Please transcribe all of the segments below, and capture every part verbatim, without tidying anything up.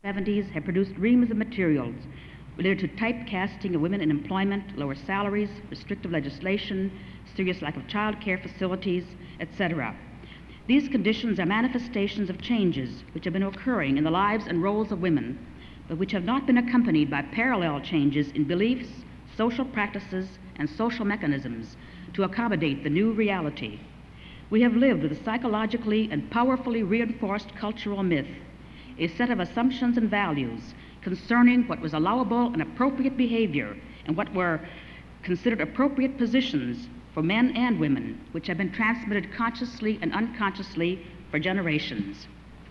seventies have produced reams of materials related to typecasting of women in employment, lower salaries, restrictive legislation, serious lack of child care facilities, et cetera. These conditions are manifestations of changes which have been occurring in the lives and roles of women, but which have not been accompanied by parallel changes in beliefs, social practices, and social mechanisms to accommodate the new reality. We have lived with a psychologically and powerfully reinforced cultural myth, a set of assumptions and values concerning what was allowable and appropriate behavior and what were considered appropriate positions for men and women, which have been transmitted consciously and unconsciously for generations.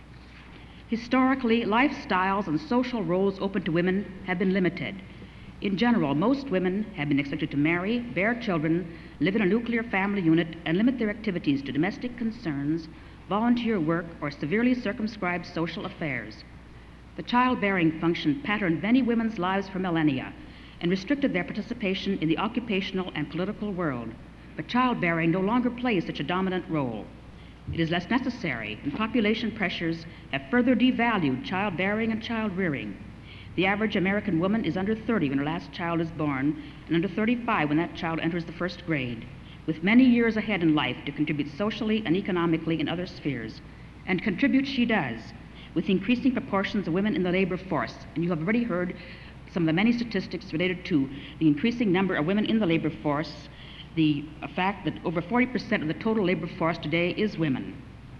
Historically, lifestyles and social roles open to women have been limited. In general, most women have been expected to marry, bear children, live in a nuclear family unit, and limit their activities to domestic concerns, volunteer work, or severely circumscribed social affairs. The childbearing function patterned many women's lives for millennia and restricted their participation in the occupational and political world. But childbearing no longer plays such a dominant role. It is less necessary, and population pressures have further devalued childbearing and child-rearing. The average American woman is under thirty when her last child is born, and under thirty-five when that child enters the first grade, with many years ahead in life to contribute socially and economically in other spheres. And contribute she does, with increasing proportions of women in the labor force. And you have already heard some of the many statistics related to the increasing number of women in the labor force, the fact that over forty percent of the total labor force today is women.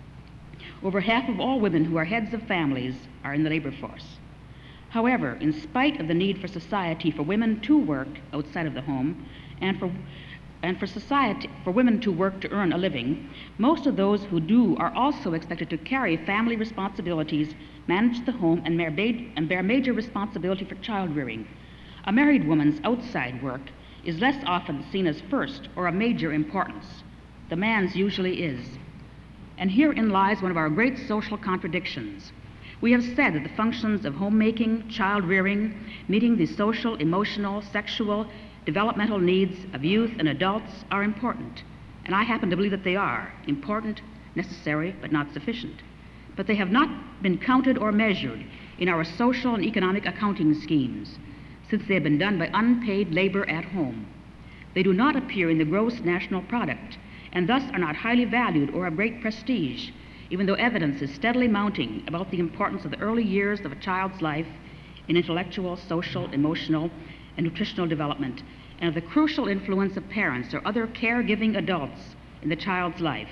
Over half of all women who are heads of families are in the labor force. However, in spite of the need for society for women to work outside of the home and for and for society for women to work to earn a living, most of those who do are also expected to carry family responsibilities, manage the home, and bear, and bear major responsibility for child rearing. A married woman's outside work is less often seen as first or a major importance. The man's usually is. And herein lies one of our great social contradictions. We have said that the functions of homemaking, child rearing, meeting the social, emotional, sexual, developmental needs of youth and adults are important. And I happen to believe that they are important, necessary, but not sufficient. But they have not been counted or measured in our social and economic accounting schemes, since they have been done by unpaid labor at home. They do not appear in the gross national product, and thus are not highly valued or of great prestige, even though evidence is steadily mounting about the importance of the early years of a child's life in intellectual, social, emotional, and nutritional development, and of the crucial influence of parents or other caregiving adults in the child's life.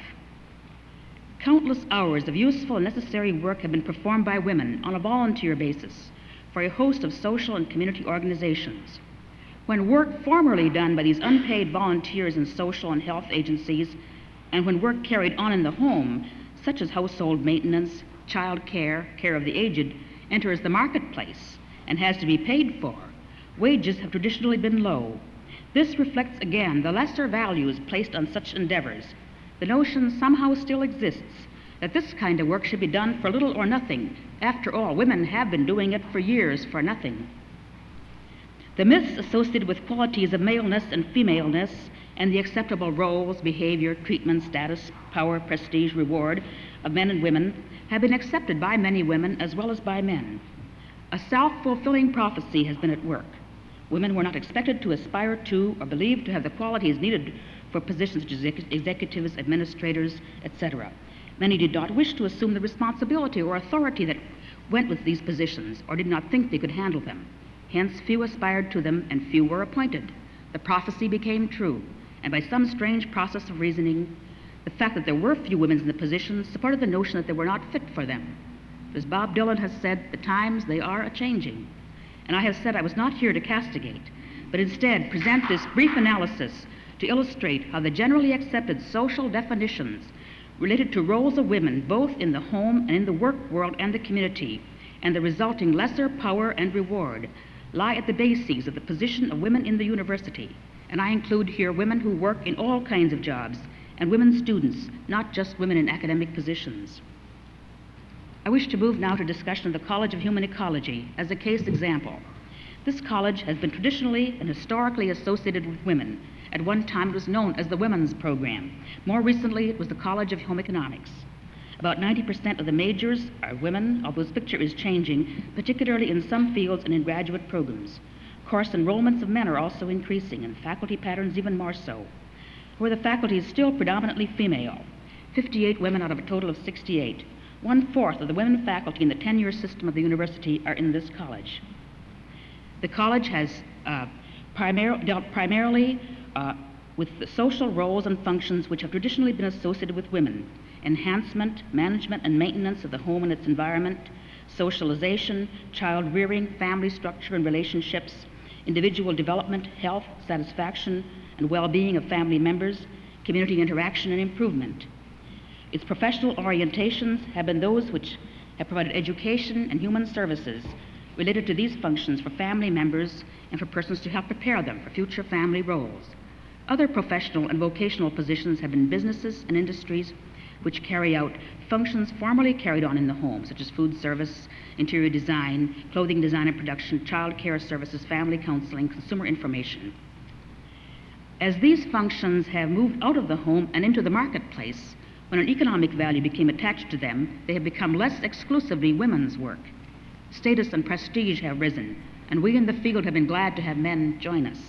Countless hours of useful and necessary work have been performed by women on a volunteer basis for a host of social and community organizations. When work formerly done by these unpaid volunteers in social and health agencies, and when work carried on in the home, such as household maintenance, child care, care of the aged, enters the marketplace and has to be paid for, wages have traditionally been low. This reflects again the lesser values placed on such endeavors. The notion somehow still exists that this kind of work should be done for little or nothing. After all, women have been doing it for years for nothing. The myths associated with qualities of maleness and femaleness and the acceptable roles, behavior, treatment, status, power, prestige, reward of men and women have been accepted by many women as well as by men. A self-fulfilling prophecy has been at work. Women were not expected to aspire to or believed to have the qualities needed for positions such as executives, administrators, et cetera. Many did not wish to assume the responsibility or authority that went with these positions, or did not think they could handle them. Hence, few aspired to them and few were appointed. The prophecy became true, and by some strange process of reasoning, the fact that there were few women in the positions supported the notion that they were not fit for them. As Bob Dylan has said, the times they are a-changing. And I have said I was not here to castigate, but instead present this brief analysis to illustrate how the generally accepted social definitions related to roles of women both in the home and in the work world and the community, and the resulting lesser power and reward, lie at the bases of the position of women in the university. And I include here women who work in all kinds of jobs, and women students, not just women in academic positions. I wish to move now to discussion of the College of Human Ecology as a case example. This college has been traditionally and historically associated with women. At one time it was known as the Women's Program. More recently it was the College of Home Economics. About ninety percent of the majors are women, although this picture is changing, particularly in some fields and in graduate programs. Course enrollments of men are also increasing, and faculty patterns even more so, where the faculty is still predominantly female. fifty-eight women out of a total of sixty-eight. One-fourth of the women faculty in the tenure system of the university are in this college. The college has uh, primar- dealt primarily uh, with the social roles and functions which have traditionally been associated with women: enhancement, management, and maintenance of the home and its environment, socialization, child rearing, family structure and relationships, individual development, health, satisfaction, and well-being of family members, community interaction and improvement. Its professional orientations have been those which have provided education and human services related to these functions for family members and for persons to help prepare them for future family roles. Other professional and vocational positions have been businesses and industries which carry out functions formerly carried on in the home, such as food service, interior design, clothing design and production, child care services, family counseling, consumer information. As these functions have moved out of the home and into the marketplace, when an economic value became attached to them, they have become less exclusively women's work. Status and prestige have risen, and we in the field have been glad to have men join us.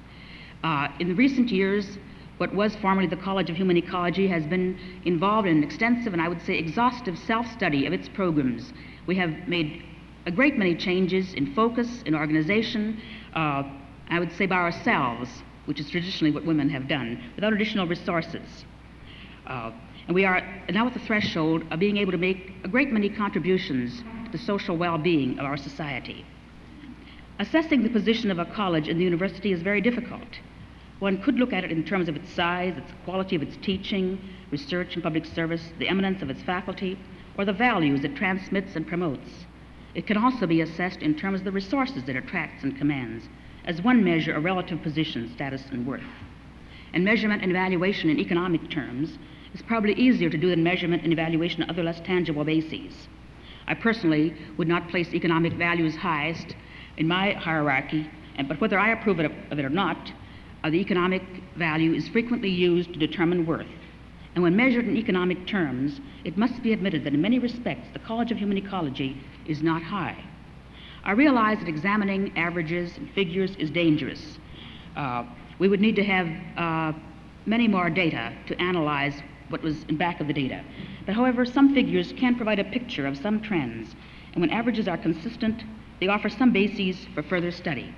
Uh, in the recent years, what was formerly the College of Human Ecology has been involved in an extensive and I would say exhaustive self-study of its programs. We have made a great many changes in focus, in organization, uh, I would say by ourselves, which is traditionally what women have done, without additional resources. Uh, and we are now at the threshold of being able to make a great many contributions to the social well-being of our society. Assessing the position of a college in the university is very difficult. One could look at it in terms of its size, its quality of its teaching, research and public service, the eminence of its faculty, or the values it transmits and promotes. It can also be assessed in terms of the resources it attracts and commands, as one measure of relative position, status, and worth. And measurement and evaluation in economic terms is probably easier to do than measurement and evaluation on other less tangible bases. I personally would not place economic values highest in my hierarchy, and, but whether I approve of it, of it or not, Uh, the economic value is frequently used to determine worth. And when measured in economic terms, it must be admitted that in many respects, the College of Human Ecology is not high. I realize that examining averages and figures is dangerous. Uh, we would need to have uh, many more data to analyze what was in back of the data. But however, some figures can provide a picture of some trends, and when averages are consistent, they offer some bases for further study.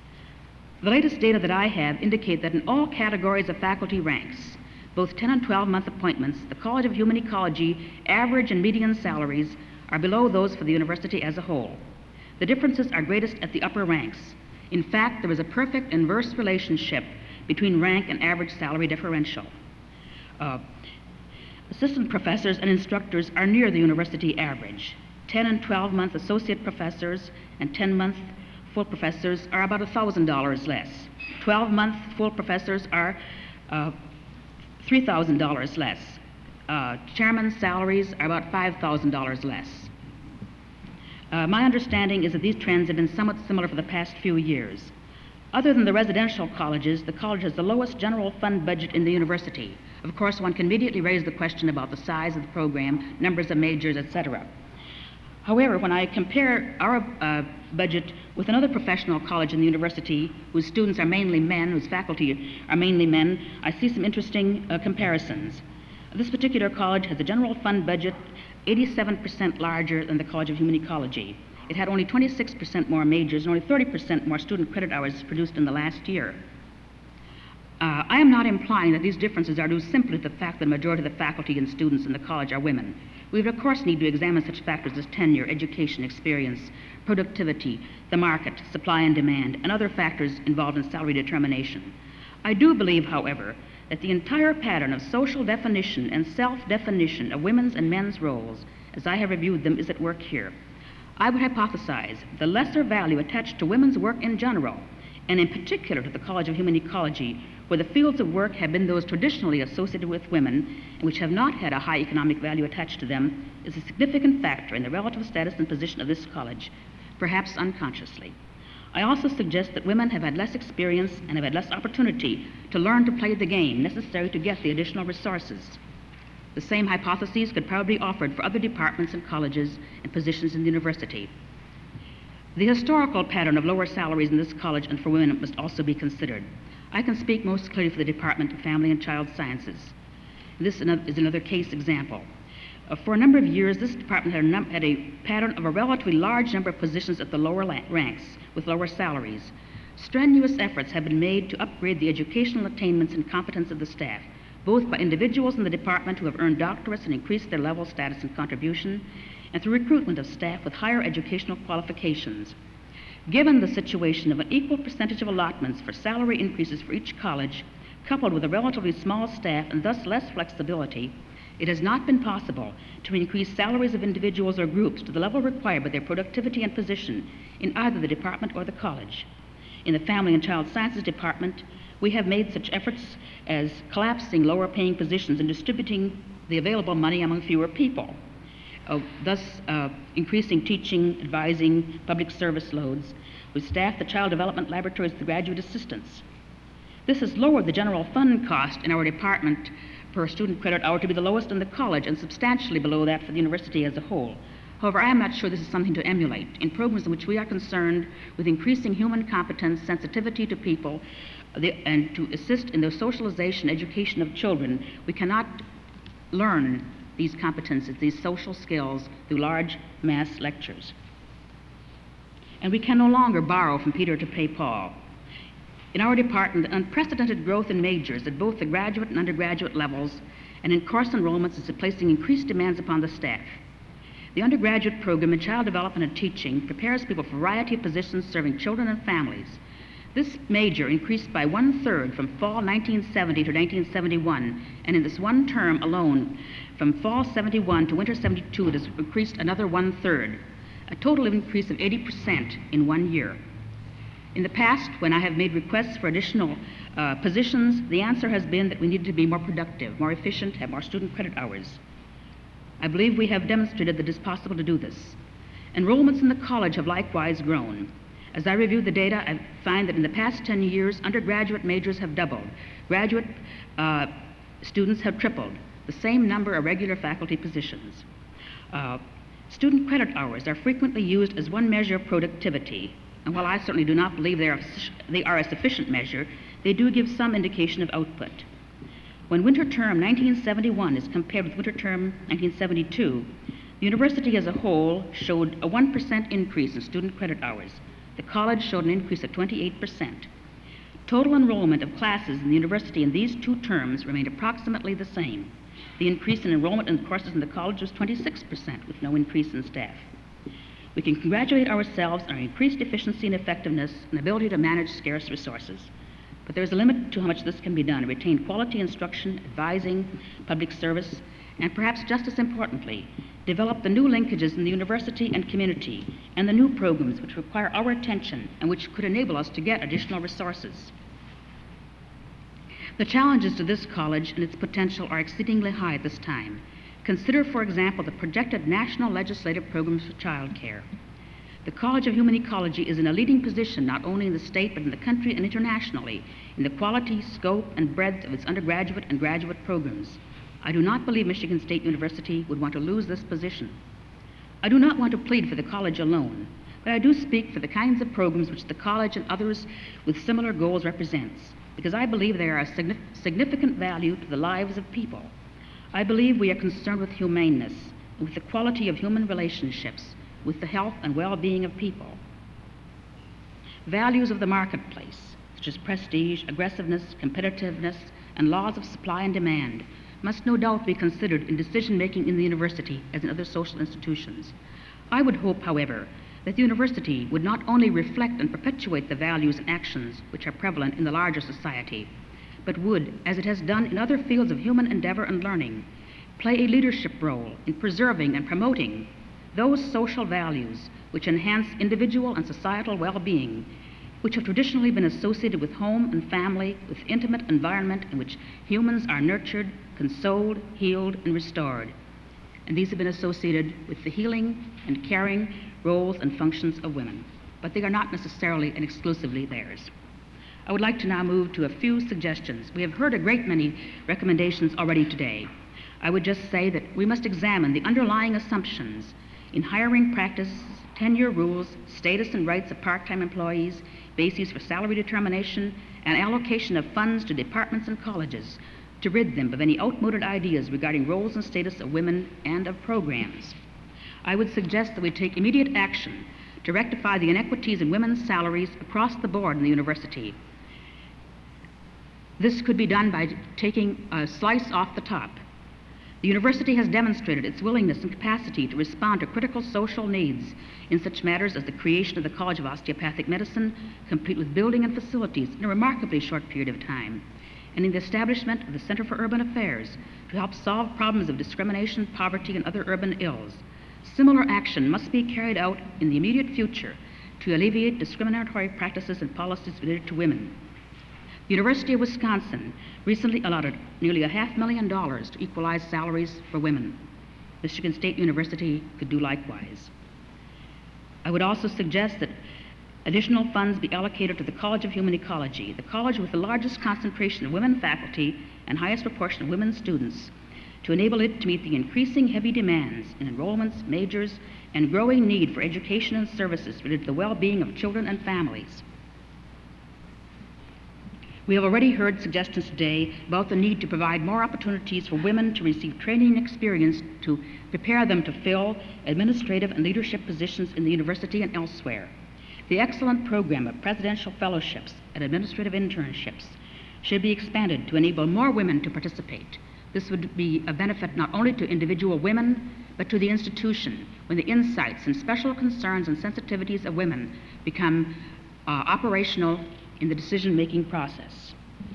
The latest data that I have indicate that in all categories of faculty ranks, both ten and twelve month appointments, the College of Human Ecology average and median salaries are below those for the university as a whole. The differences are greatest at the upper ranks. In fact, there is a perfect inverse relationship between rank and average salary differential. Uh, assistant professors and instructors are near the university average. ten and twelve month associate professors and ten month full professors are about one thousand dollars less. twelve month full professors are uh, three thousand dollars less. Uh, chairman's salaries are about five thousand dollars less. Uh, my understanding is that these trends have been somewhat similar for the past few years. Other than the residential colleges, the college has the lowest general fund budget in the university. Of course, one can immediately raise the question about the size of the program, numbers of majors, et cetera. However, when I compare our uh, budget with another professional college in the university whose students are mainly men, whose faculty are mainly men, I see some interesting uh, comparisons. This particular college has a general fund budget eighty-seven percent larger than the College of Human Ecology. It had only twenty-six percent more majors and only thirty percent more student credit hours produced in the last year. Uh, I am not implying that these differences are due simply to the fact that the majority of the faculty and students in the college are women. We would of course need to examine such factors as tenure, education, experience, productivity, the market, supply and demand, and other factors involved in salary determination. I do believe, however, that the entire pattern of social definition and self-definition of women's and men's roles, as I have reviewed them, is at work here. I would hypothesize the lesser value attached to women's work in general, and in particular to the College of Human Ecology, where the fields of work have been those traditionally associated with women and which have not had a high economic value attached to them, is a significant factor in the relative status and position of this college, perhaps unconsciously. I also suggest that women have had less experience and have had less opportunity to learn to play the game necessary to get the additional resources. The same hypotheses could probably be offered for other departments and colleges and positions in the university. The historical pattern of lower salaries in this college and for women must also be considered. I can speak most clearly for the Department of Family and Child Sciences. This is another case example. Uh, for a number of years, this department had a, num- had a pattern of a relatively large number of positions at the lower la- ranks with lower salaries. Strenuous efforts have been made to upgrade the educational attainments and competence of the staff, both by individuals in the department who have earned doctorates and increased their level, status, and contribution, and through recruitment of staff with higher educational qualifications. Given the situation of an equal percentage of allotments for salary increases for each college, coupled with a relatively small staff and thus less flexibility, it has not been possible to increase salaries of individuals or groups to the level required by their productivity and position in either the department or the college. In the Family and Child Sciences Department, we have made such efforts as collapsing lower paying positions and distributing the available money among fewer people, uh, thus uh, increasing teaching, advising, public service loads. We staff the child development laboratories with graduate assistants. This has lowered the general fund cost in our department per student credit hour to be the lowest in the college and substantially below that for the university as a whole. However, I am not sure this is something to emulate. In programs in which we are concerned with increasing human competence, sensitivity to people, the, and to assist in the socialization, education of children, we cannot learn these competences, these social skills, through large mass lectures. And we can no longer borrow from Peter to pay Paul. In our department, unprecedented growth in majors at both the graduate and undergraduate levels and in course enrollments is placing increased demands upon the staff. The undergraduate program in child development and teaching prepares people for a variety of positions serving children and families. This major increased by one-third from fall nineteen seventy to nineteen seventy-one, and in this one term alone, from fall seventy-one to winter seventy-two, it has increased another one-third, a total increase of eighty percent in one year. In the past, when I have made requests for additional uh, positions, the answer has been that we need to be more productive, more efficient, have more student credit hours. I believe we have demonstrated that it is possible to do this. Enrollments in the college have likewise grown. As I review the data, I find that in the past ten years, undergraduate majors have doubled. Graduate uh, students have tripled. The same number of regular faculty positions. Uh, student credit hours are frequently used as one measure of productivity. And while I certainly do not believe they are, they are a sufficient measure, they do give some indication of output. When winter term nineteen seventy-one is compared with winter term nineteen seventy-two, the university as a whole showed a one percent increase in student credit hours. The college showed an increase of twenty-eight percent. Total enrollment of classes in the university in these two terms remained approximately the same. The increase in enrollment in courses in the college was twenty-six percent, with no increase in staff. We can congratulate ourselves on our increased efficiency and effectiveness and ability to manage scarce resources. But there is a limit to how much this can be done, retain quality instruction, advising, public service, and perhaps just as importantly, develop the new linkages in the university and community and the new programs which require our attention and which could enable us to get additional resources. The challenges to this college and its potential are exceedingly high at this time. Consider, for example, the projected national legislative programs for child care. The College of Human Ecology is in a leading position not only in the state but in the country and internationally in the quality, scope, and breadth of its undergraduate and graduate programs. I do not believe Michigan State University would want to lose this position. I do not want to plead for the college alone, but I do speak for the kinds of programs which the college and others with similar goals represents, because I believe they are of significant value to the lives of people. I believe we are concerned with humaneness, with the quality of human relationships, with the health and well-being of people. Values of the marketplace, such as prestige, aggressiveness, competitiveness, and laws of supply and demand, must no doubt be considered in decision-making in the university as in other social institutions. I would hope, however, that the university would not only reflect and perpetuate the values and actions which are prevalent in the larger society, but would, as it has done in other fields of human endeavor and learning, play a leadership role in preserving and promoting those social values which enhance individual and societal well-being, which have traditionally been associated with home and family, with intimate environment in which humans are nurtured, consoled, healed, and restored. And these have been associated with the healing and caring roles and functions of women, but they are not necessarily and exclusively theirs. I would like to now move to a few suggestions. We have heard a great many recommendations already today. I would just say that we must examine the underlying assumptions in hiring practice, tenure rules, status and rights of part-time employees, bases for salary determination, and allocation of funds to departments and colleges to rid them of any outmoded ideas regarding roles and status of women and of programs. I would suggest that we take immediate action to rectify the inequities in women's salaries across the board in the university. This could be done by taking a slice off the top. The university has demonstrated its willingness and capacity to respond to critical social needs in such matters as the creation of the College of Osteopathic Medicine, complete with building and facilities in a remarkably short period of time, and in the establishment of the Center for Urban Affairs to help solve problems of discrimination, poverty, and other urban ills. Similar action must be carried out in the immediate future to alleviate discriminatory practices and policies related to women. The University of Wisconsin recently allotted nearly a half million dollars to equalize salaries for women. Michigan State University could do likewise. I would also suggest that additional funds be allocated to the College of Human Ecology, the college with the largest concentration of women faculty and highest proportion of women students, to enable it to meet the increasing heavy demands in enrollments, majors, and growing need for education and services related to the well-being of children and families. We have already heard suggestions today about the need to provide more opportunities for women to receive training and experience to prepare them to fill administrative and leadership positions in the university and elsewhere. The excellent program of presidential fellowships and administrative internships should be expanded to enable more women to participate. This would be a benefit not only to individual women, but to the institution when the insights and special concerns and sensitivities of women become uh, operational in the decision-making process.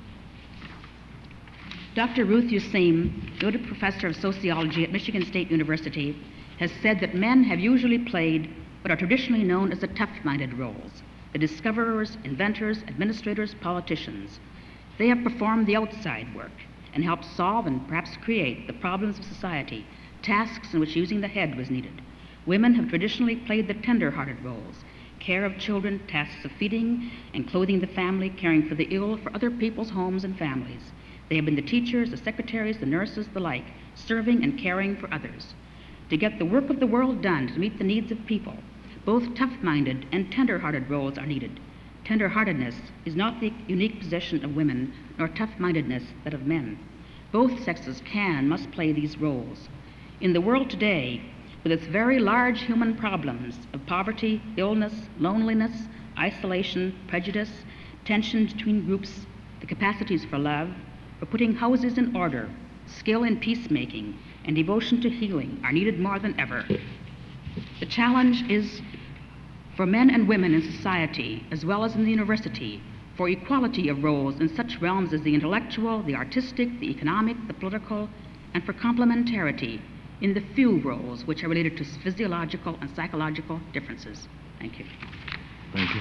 Doctor Ruth Useem, noted professor of sociology at Michigan State University, has said that men have usually played what are traditionally known as the tough-minded roles, the discoverers, inventors, administrators, politicians. They have performed the outside work and helped solve and perhaps create the problems of society, tasks in which using the head was needed. Women have traditionally played the tender-hearted roles, care of children, tasks of feeding and clothing the family, caring for the ill, for other people's homes and families. They have been the teachers, the secretaries, the nurses, the like, serving and caring for others. To get the work of the world done to meet the needs of people, both tough-minded and tender-hearted roles are needed. Tender-heartedness is not the unique possession of women, nor tough-mindedness that of men. Both sexes can and must play these roles. In the world today, with its very large human problems of poverty, illness, loneliness, isolation, prejudice, tensions between groups, the capacities for love, for putting houses in order, skill in peacemaking, and devotion to healing are needed more than ever. The challenge is for men and women in society, as well as in the university, for equality of roles in such realms as the intellectual, the artistic, the economic, the political, and for complementarity in the few roles which are related to physiological and psychological differences. Thank you. Thank you.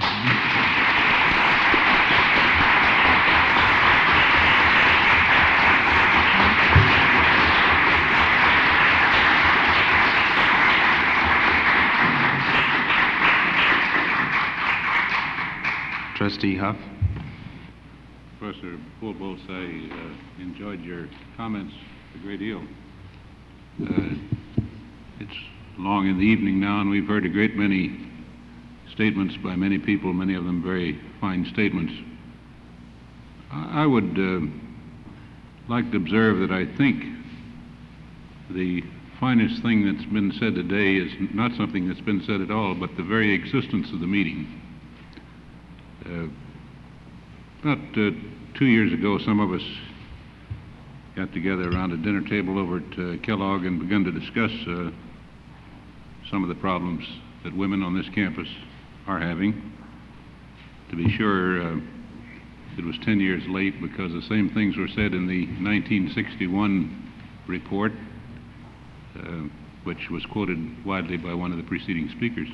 Trustee Huff. Professor Pulbos, I uh, enjoyed your comments a great deal. Uh, it's long in the evening now, and we've heard a great many statements by many people, many of them very fine statements. I, I would uh, like to observe that I think the finest thing that's been said today is not something that's been said at all, but the very existence of the meeting. Uh, about uh, two years ago, some of us got together around a dinner table over at uh, Kellogg and began to discuss uh, some of the problems that women on this campus are having. To be sure, uh, it was ten years late because the same things were said in the nineteen sixty-one report, uh, which was quoted widely by one of the preceding speakers.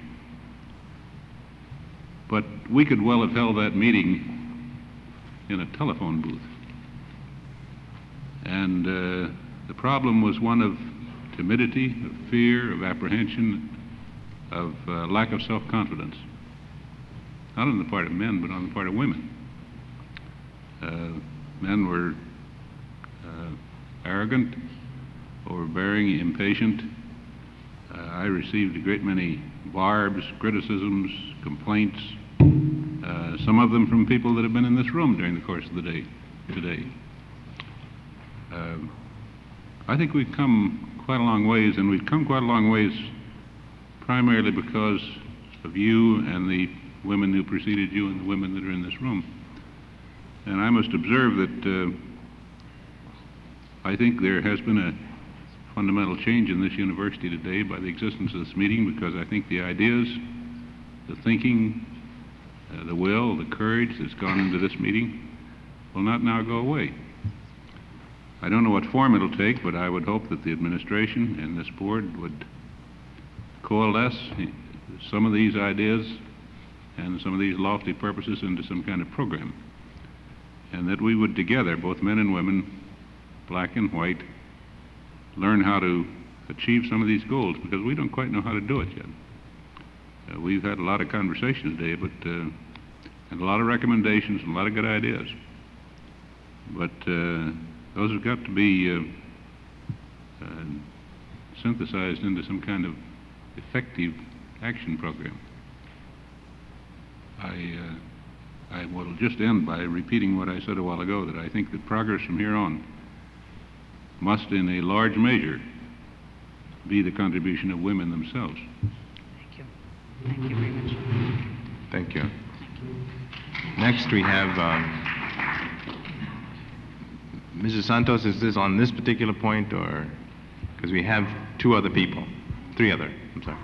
But we could well have held that meeting in a telephone booth. And uh, the problem was one of timidity, of fear, of apprehension, of uh, lack of self-confidence. Not on the part of men, but on the part of women. Uh, men were uh, arrogant, overbearing, impatient. Uh, I received a great many barbs, criticisms, complaints, uh, some of them from people that have been in this room during the course of the day today. Uh, I think we've come quite a long ways, and we've come quite a long ways primarily because of you and the women who preceded you and the women that are in this room. And I must observe that uh, I think there has been a fundamental change in this university today by the existence of this meeting, because I think the ideas, the thinking, uh, the will, the courage that's gone into this meeting will not now go away. I don't know what form it'll take, but I would hope that the administration and this board would coalesce some of these ideas and some of these lofty purposes into some kind of program, and that we would together, both men and women, black and white, learn how to achieve some of these goals, because we don't quite know how to do it yet. Uh, we've had a lot of conversation today, but uh, and a lot of recommendations and a lot of good ideas. But uh, those have got to be uh, uh, synthesized into some kind of effective action program. I, uh, I will just end by repeating what I said a while ago, that I think that progress from here on must in a large measure be the contribution of women themselves. Thank you. Thank you very much. Thank you. Next we have um, Missus Santos. Is this on this particular point, or because we have two other people, three other, I'm sorry.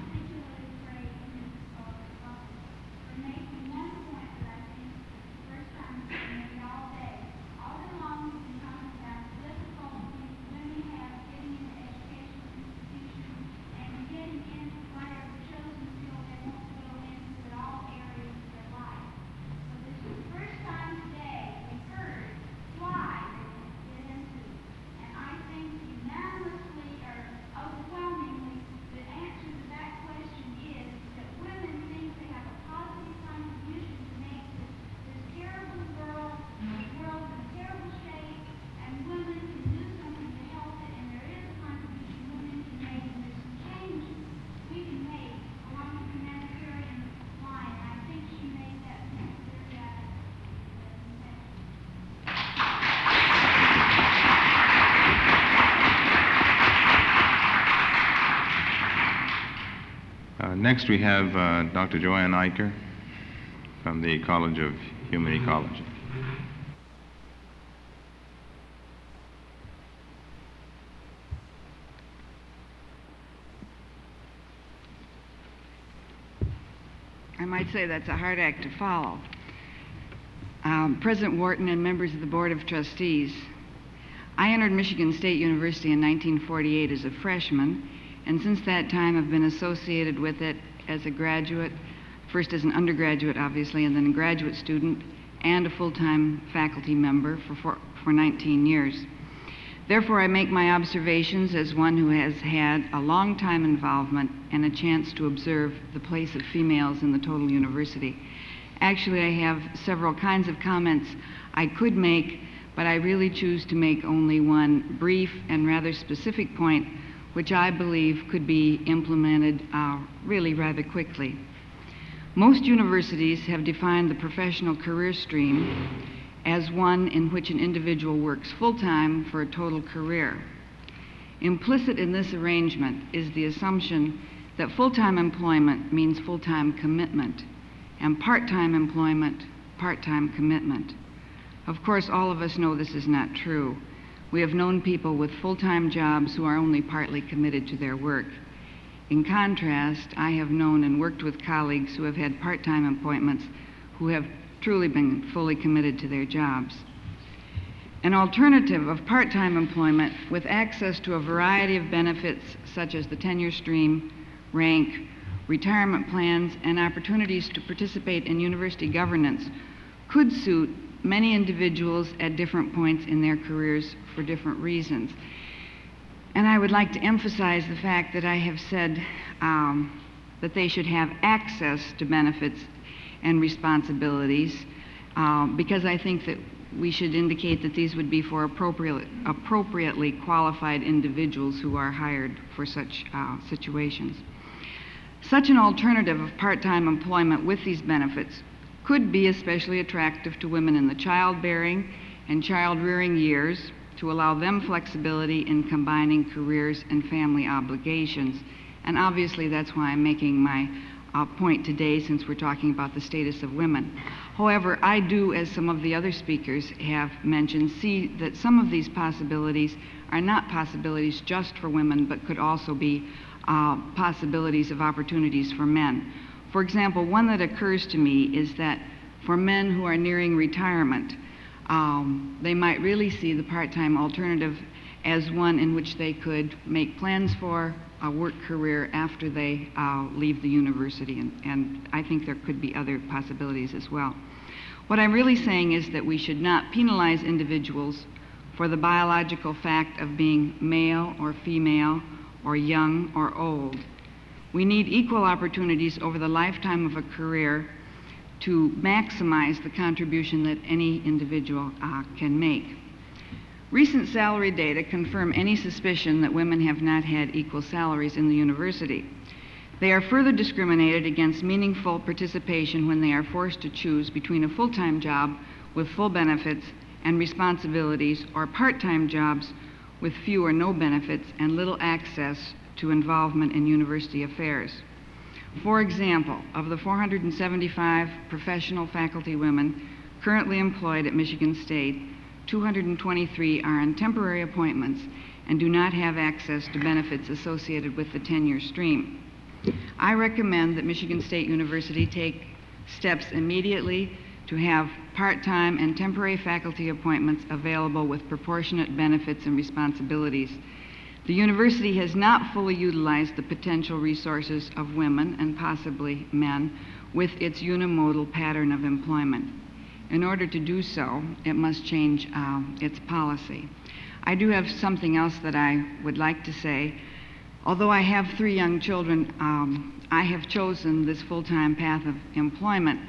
Next we have uh, Doctor Joanne Eicher from the College of Human Ecology. I might say that's a hard act to follow. Um, President Wharton and members of the Board of Trustees, I entered Michigan State University in nineteen forty-eight as a freshman, and since that time I've been associated with it as a graduate, first as an undergraduate obviously, and then a graduate student, and a full-time faculty member for, for, for nineteen years. Therefore, I make my observations as one who has had a long time involvement and a chance to observe the place of females in the total university. Actually, I have several kinds of comments I could make, but I really choose to make only one brief and rather specific point, which I believe could be implemented uh, really rather quickly. Most universities have defined the professional career stream as one in which an individual works full-time for a total career. Implicit in this arrangement is the assumption that full-time employment means full-time commitment, and part-time employment, part-time commitment. Of course, all of us know this is not true. We have known people with full-time jobs who are only partly committed to their work. In contrast, I have known and worked with colleagues who have had part-time appointments who have truly been fully committed to their jobs. An alternative of part-time employment with access to a variety of benefits such as the tenure stream, rank, retirement plans, and opportunities to participate in university governance could suit many individuals at different points in their careers for different reasons. And I would like to emphasize the fact that I have said um, that they should have access to benefits and responsibilities, uh, because I think that we should indicate that these would be for appropriate, appropriately qualified individuals who are hired for such uh, situations. Such an alternative of part-time employment with these benefits could be especially attractive to women in the childbearing and child-rearing years to allow them flexibility in combining careers and family obligations. And obviously that's why I'm making my uh, point today, since we're talking about the status of women. However, I do, as some of the other speakers have mentioned, see that some of these possibilities are not possibilities just for women, but could also be uh, possibilities of opportunities for men. For example, one that occurs to me is that for men who are nearing retirement, um, they might really see the part-time alternative as one in which they could make plans for a work career after they uh, leave the university, and, and I think there could be other possibilities as well. What I'm really saying is that we should not penalize individuals for the biological fact of being male or female or young or old. We need equal opportunities over the lifetime of a career to maximize the contribution that any individual uh, can make. Recent salary data confirm any suspicion that women have not had equal salaries in the university. They are further discriminated against meaningful participation when they are forced to choose between a full-time job with full benefits and responsibilities or part-time jobs with few or no benefits and little access to involvement in university affairs. For example, of the four hundred seventy-five professional faculty women currently employed at Michigan State, two hundred twenty-three are on temporary appointments and do not have access to benefits associated with the tenure stream. I recommend that Michigan State University take steps immediately to have part-time and temporary faculty appointments available with proportionate benefits and responsibilities. The university has not fully utilized the potential resources of women and possibly men with its unimodal pattern of employment. In order to do so, it must change uh, its policy. I do have something else that I would like to say. Although I have three young children, um, I have chosen this full-time path of employment,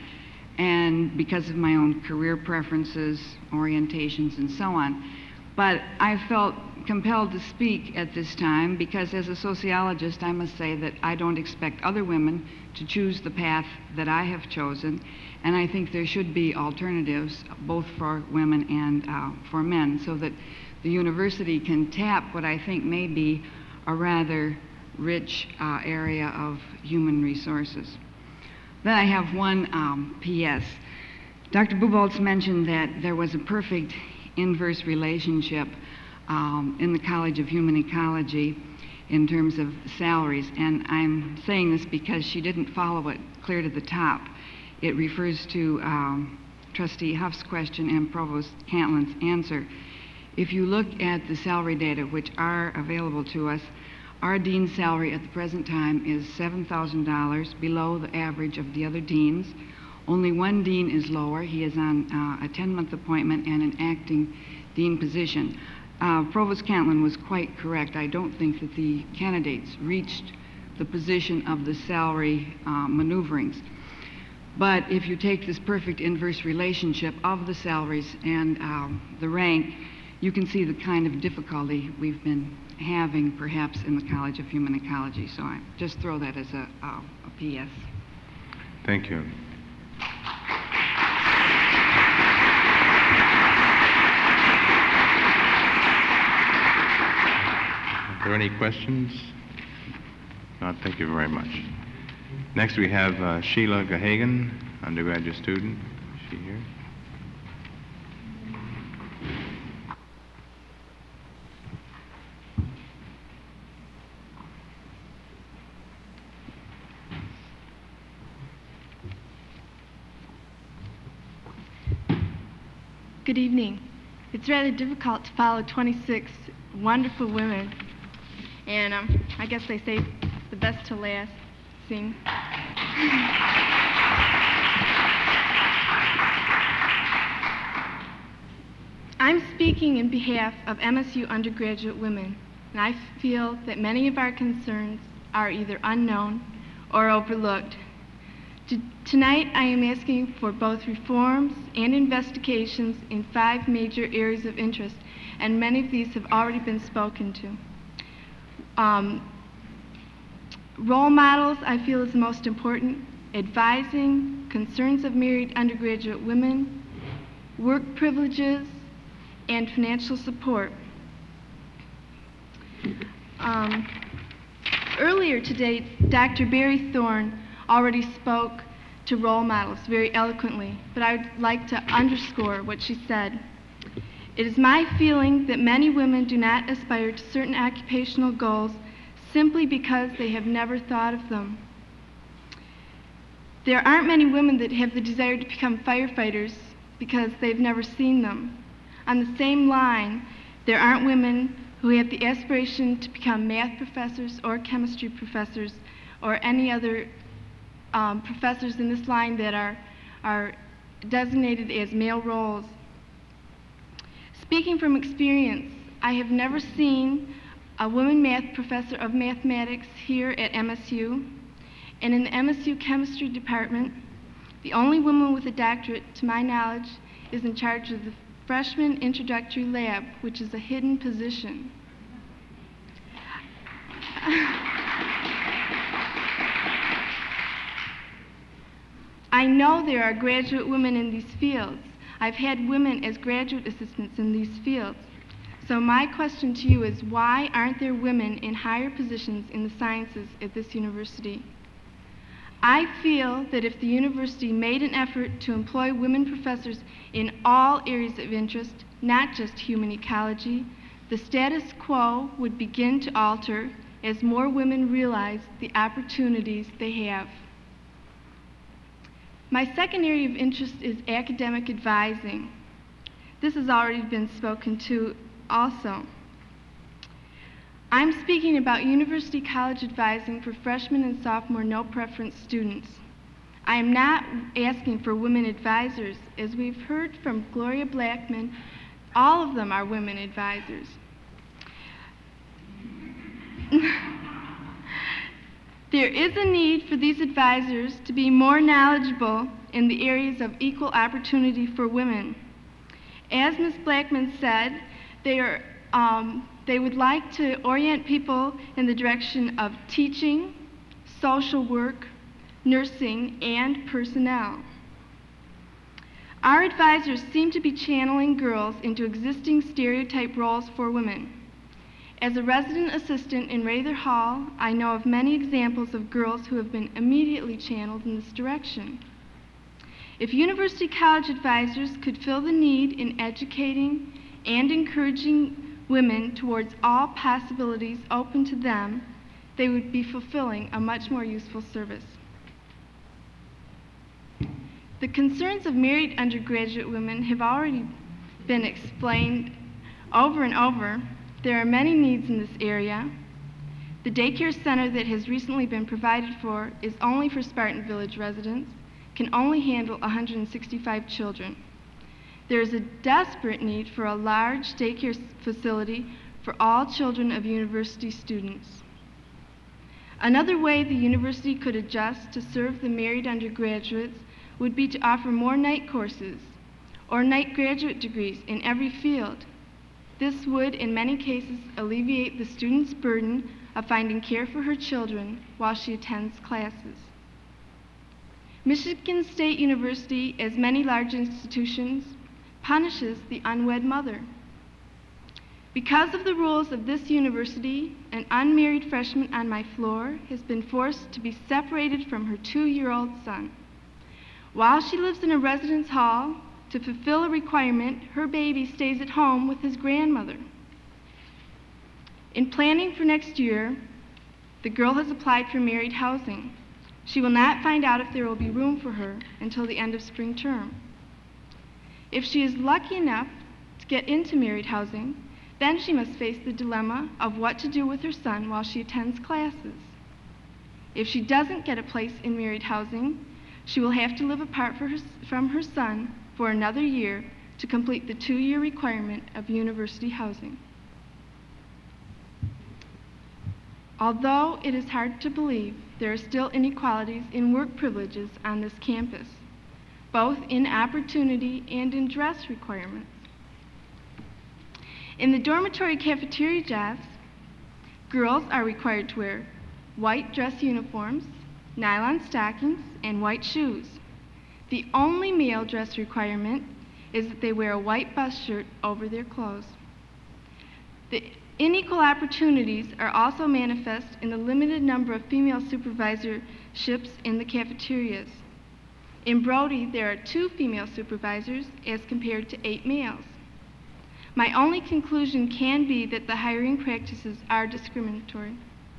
and because of my own career preferences, orientations, and so on. But I felt compelled to speak at this time because as a sociologist, I must say that I don't expect other women to choose the path that I have chosen, and I think there should be alternatives both for women and uh, for men, so that the university can tap what I think may be a rather rich uh, area of human resources. Then I have one um, P S Doctor Buboltz mentioned that there was a perfect inverse relationship um, in the College of Human Ecology in terms of salaries, and I'm saying this because she didn't follow it clear to the top. It refers to um, Trustee Huff's question and Provost Cantlin's answer. If you look at the salary data which are available to us, our dean's salary at the present time is seven thousand dollars, below the average of the other deans. Only one dean is lower. He is on uh, a ten-month appointment and an acting dean position. Uh, Provost Cantlin was quite correct. I don't think that the candidates reached the position of the salary uh, maneuverings. But if you take this perfect inverse relationship of the salaries and uh, the rank, you can see the kind of difficulty we've been having perhaps in the College of Human Ecology. So I just throw that as a, a, a P S. Thank you. Are there any questions? No, thank you very much. Next we have uh, Sheila Gahagan, undergraduate student. Is she here? Good evening. It's rather difficult to follow twenty-six wonderful women, and um, I guess they say the best to last. Sing. I'm speaking in behalf of M S U undergraduate women, and I feel that many of our concerns are either unknown or overlooked. T- Tonight, I am asking for both reforms and investigations in five major areas of interest, and many of these have already been spoken to. Um, role models, I feel, is the most important. Advising, concerns of married undergraduate women, work privileges, and financial support. Um, earlier today, Doctor Barry Thorne already spoke to role models very eloquently, but I would like to underscore what she said. It is my feeling that many women do not aspire to certain occupational goals simply because they have never thought of them. There aren't many women that have the desire to become firefighters because they've never seen them. On the same line, there aren't women who have the aspiration to become math professors or chemistry professors or any other um, professors in this line that are, are designated as male roles. Speaking from experience, I have never seen a woman math professor of mathematics here at M S U, and in the M S U chemistry department, the only woman with a doctorate, to my knowledge, is in charge of the freshman introductory lab, which is a hidden position. I know there are graduate women in these fields. I've had women as graduate assistants in these fields. So my question to you is, why aren't there women in higher positions in the sciences at this university? I feel that if the university made an effort to employ women professors in all areas of interest, not just human ecology, the status quo would begin to alter as more women realize the opportunities they have. My second area of interest is academic advising. This has already been spoken to also. I'm speaking about university college advising for freshman and sophomore no-preference students. I am not asking for women advisors. As we've heard from Gloria Blackman, all of them are women advisors. There is a need for these advisors to be more knowledgeable in the areas of equal opportunity for women. As Miz Blackman said, they, are, um, they would like to orient people in the direction of teaching, social work, nursing, and personnel. Our advisors seem to be channeling girls into existing stereotype roles for women. As a resident assistant in Rather Hall, I know of many examples of girls who have been immediately channeled in this direction. If university college advisors could fill the need in educating and encouraging women towards all possibilities open to them, they would be fulfilling a much more useful service. The concerns of married undergraduate women have already been explained over and over. There are many needs in this area. The daycare center that has recently been provided for is only for Spartan Village residents, can only handle one hundred sixty-five children. There is a desperate need for a large daycare facility for all children of university students. Another way the university could adjust to serve the married undergraduates would be to offer more night courses or night graduate degrees in every field. This would, in many cases, alleviate the student's burden of finding care for her children while she attends classes. Michigan State University, as many large institutions, punishes the unwed mother. Because of the rules of this university, an unmarried freshman on my floor has been forced to be separated from her two-year-old son. While she lives in a residence hall, to fulfill a requirement, her baby stays at home with his grandmother. In planning for next year, the girl has applied for married housing. She will not find out if there will be room for her until the end of spring term. If she is lucky enough to get into married housing, then she must face the dilemma of what to do with her son while she attends classes. If she doesn't get a place in married housing, she will have to live apart for her, from her son for another year to complete the two-year requirement of university housing. Although it is hard to believe, there are still inequalities in work privileges on this campus, both in opportunity and in dress requirements. In the dormitory cafeteria jobs, girls are required to wear white dress uniforms, nylon stockings, and white shoes. The only male dress requirement is that they wear a white bus shirt over their clothes. The unequal opportunities are also manifest in the limited number of female supervisorships in the cafeterias. In Brody, there are two female supervisors as compared to eight males. My only conclusion can be that the hiring practices are discriminatory.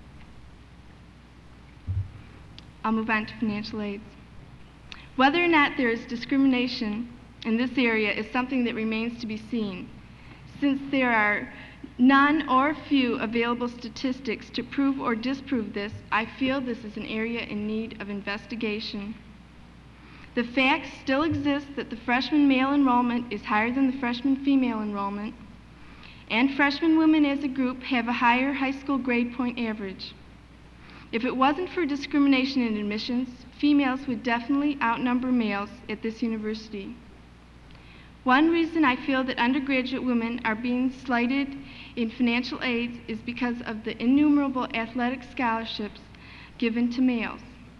I'll move on to financial aids. Whether or not there is discrimination in this area is something that remains to be seen, since there are none or few available statistics to prove or disprove this. I feel this is an area in need of investigation. The fact still exists that the freshman male enrollment is higher than the freshman female enrollment, and freshman women as a group have a higher high school grade point average. If it wasn't for discrimination in admissions, females would definitely outnumber males at this university. One reason I feel that undergraduate women are being slighted in financial aids is because of the innumerable athletic scholarships given to males.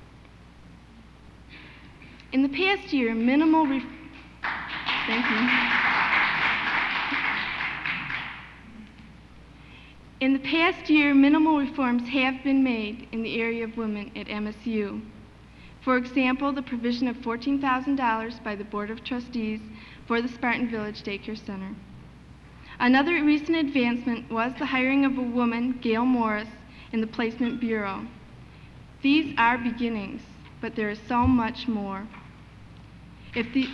In the past year, minimal re- Thank you. In the past year, minimal reforms have been made in the area of women at M S U. For example, the provision of fourteen thousand dollars by the Board of Trustees for the Spartan Village Daycare Center. Another recent advancement was the hiring of a woman, Gail Morris, in the Placement Bureau. These are beginnings, but there is so much more. If the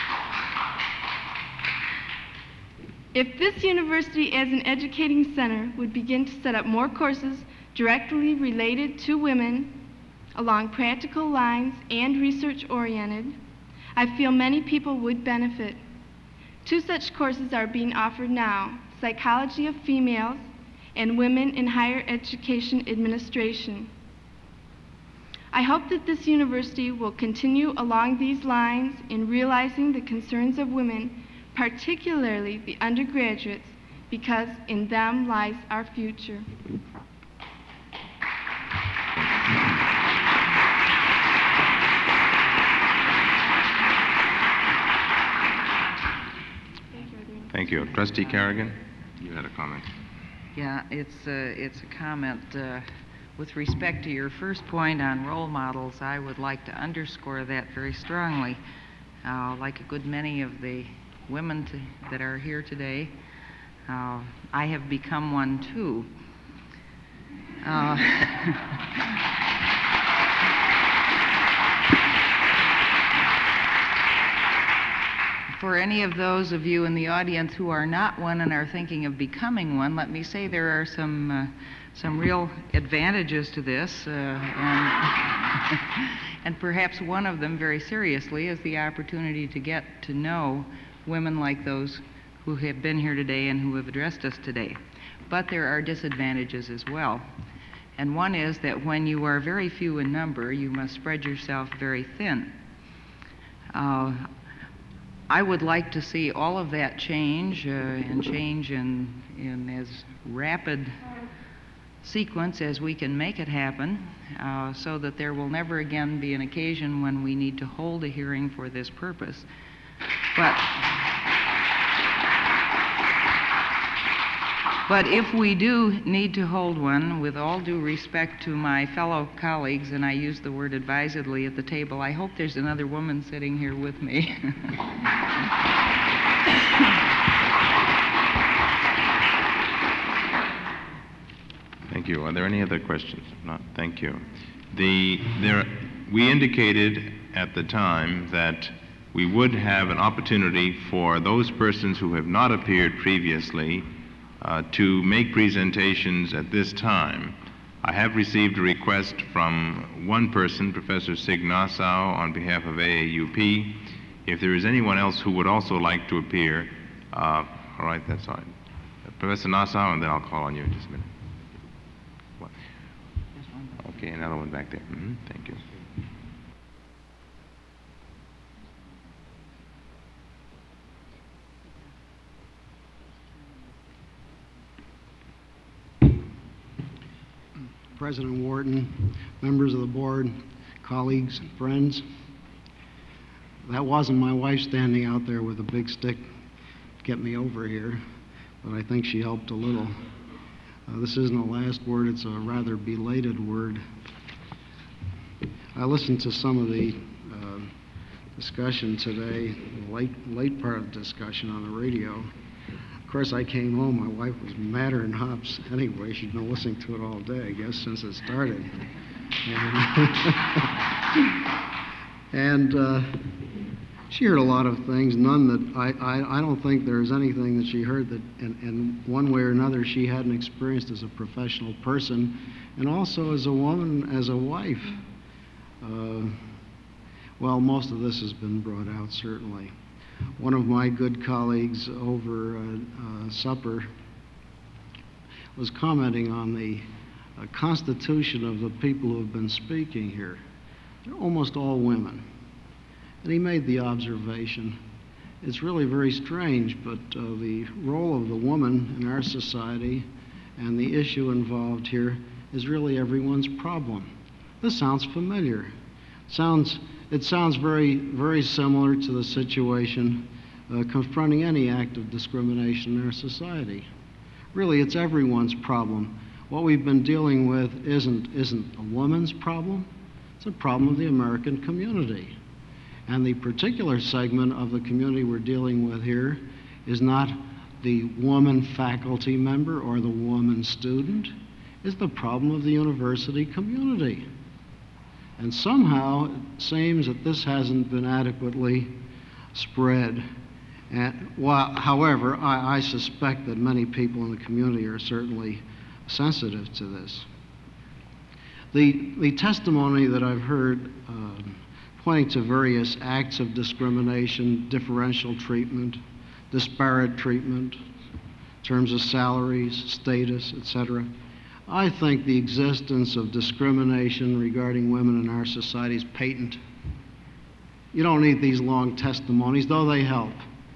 If this university as an educating center would begin to set up more courses directly related to women along practical lines and research-oriented, I feel many people would benefit. Two such courses are being offered now: Psychology of Females and Women in Higher Education Administration. I hope that this university will continue along these lines in realizing the concerns of women, particularly the undergraduates, because in them lies our future. Thank you. Trustee Carrigan, you had a comment. Yeah, it's, uh, it's a comment. Uh, with respect to your first point on role models, I would like to underscore that very strongly. Uh, like a good many of the women to, that are here today, uh, I have become one too. Uh, For any of those of you in the audience who are not one and are thinking of becoming one, let me say there are some uh, some real advantages to this, uh, and, and perhaps one of them, very seriously, is the opportunity to get to know women like those who have been here today and who have addressed us today. But there are disadvantages as well. And one is that when you are very few in number, you must spread yourself very thin. Uh, I would like to see all of that change, uh, and change in, in as rapid sequence as we can make it happen, uh, so that there will never again be an occasion when we need to hold a hearing for this purpose. But, but if we do need to hold one, with all due respect to my fellow colleagues, and I use the word advisedly at the table, I hope there's another woman sitting here with me. Thank you. Are there any other questions? Not. Thank you. The, there, we indicated at the time that we would have an opportunity for those persons who have not appeared previously uh, to make presentations at this time. I have received a request from one person, Professor Sig Nassau, on behalf of A A U P. If there is anyone else who would also like to appear, uh, all right, that's all right. Professor Nassau, and then I'll call on you in just a minute. What? Okay. Okay, another one back there. Mhm, thank you. President Wharton, members of the board, colleagues, and friends. That wasn't my wife standing out there with a big stick to get me over here, but I think she helped a little. Uh, this isn't a last word, it's a rather belated word. I listened to some of the uh, discussion today, the late, late part of the discussion on the radio. Of course, I came home, my wife was madder than hops anyway. She'd been listening to it all day, I guess, since it started. And, and uh, she heard a lot of things, none that I, I, I don't think there's anything that she heard that in, in one way or another she hadn't experienced as a professional person and also as a woman, as a wife. Uh, well, most of this has been brought out, certainly. One of my good colleagues over uh, uh, supper was commenting on the uh, constitution of the people who have been speaking here. They're almost all women. And he made the observation, it's really very strange, but uh, the role of the woman in our society and the issue involved here is really everyone's problem. This sounds familiar. Sounds It sounds very, very similar to the situation uh, confronting any act of discrimination in our society. Really, it's everyone's problem. What we've been dealing with isn't, isn't a woman's problem, it's a problem of the American community. And the particular segment of the community we're dealing with here is not the woman faculty member or the woman student, it's the problem of the university community. And somehow it seems that this hasn't been adequately spread. And, well, however, I, I suspect that many people in the community are certainly sensitive to this. The, the testimony that I've heard uh, pointing to various acts of discrimination, differential treatment, disparate treatment, in terms of salaries, status, et cetera, I think the existence of discrimination regarding women in our society is patent. You don't need these long testimonies, though they help.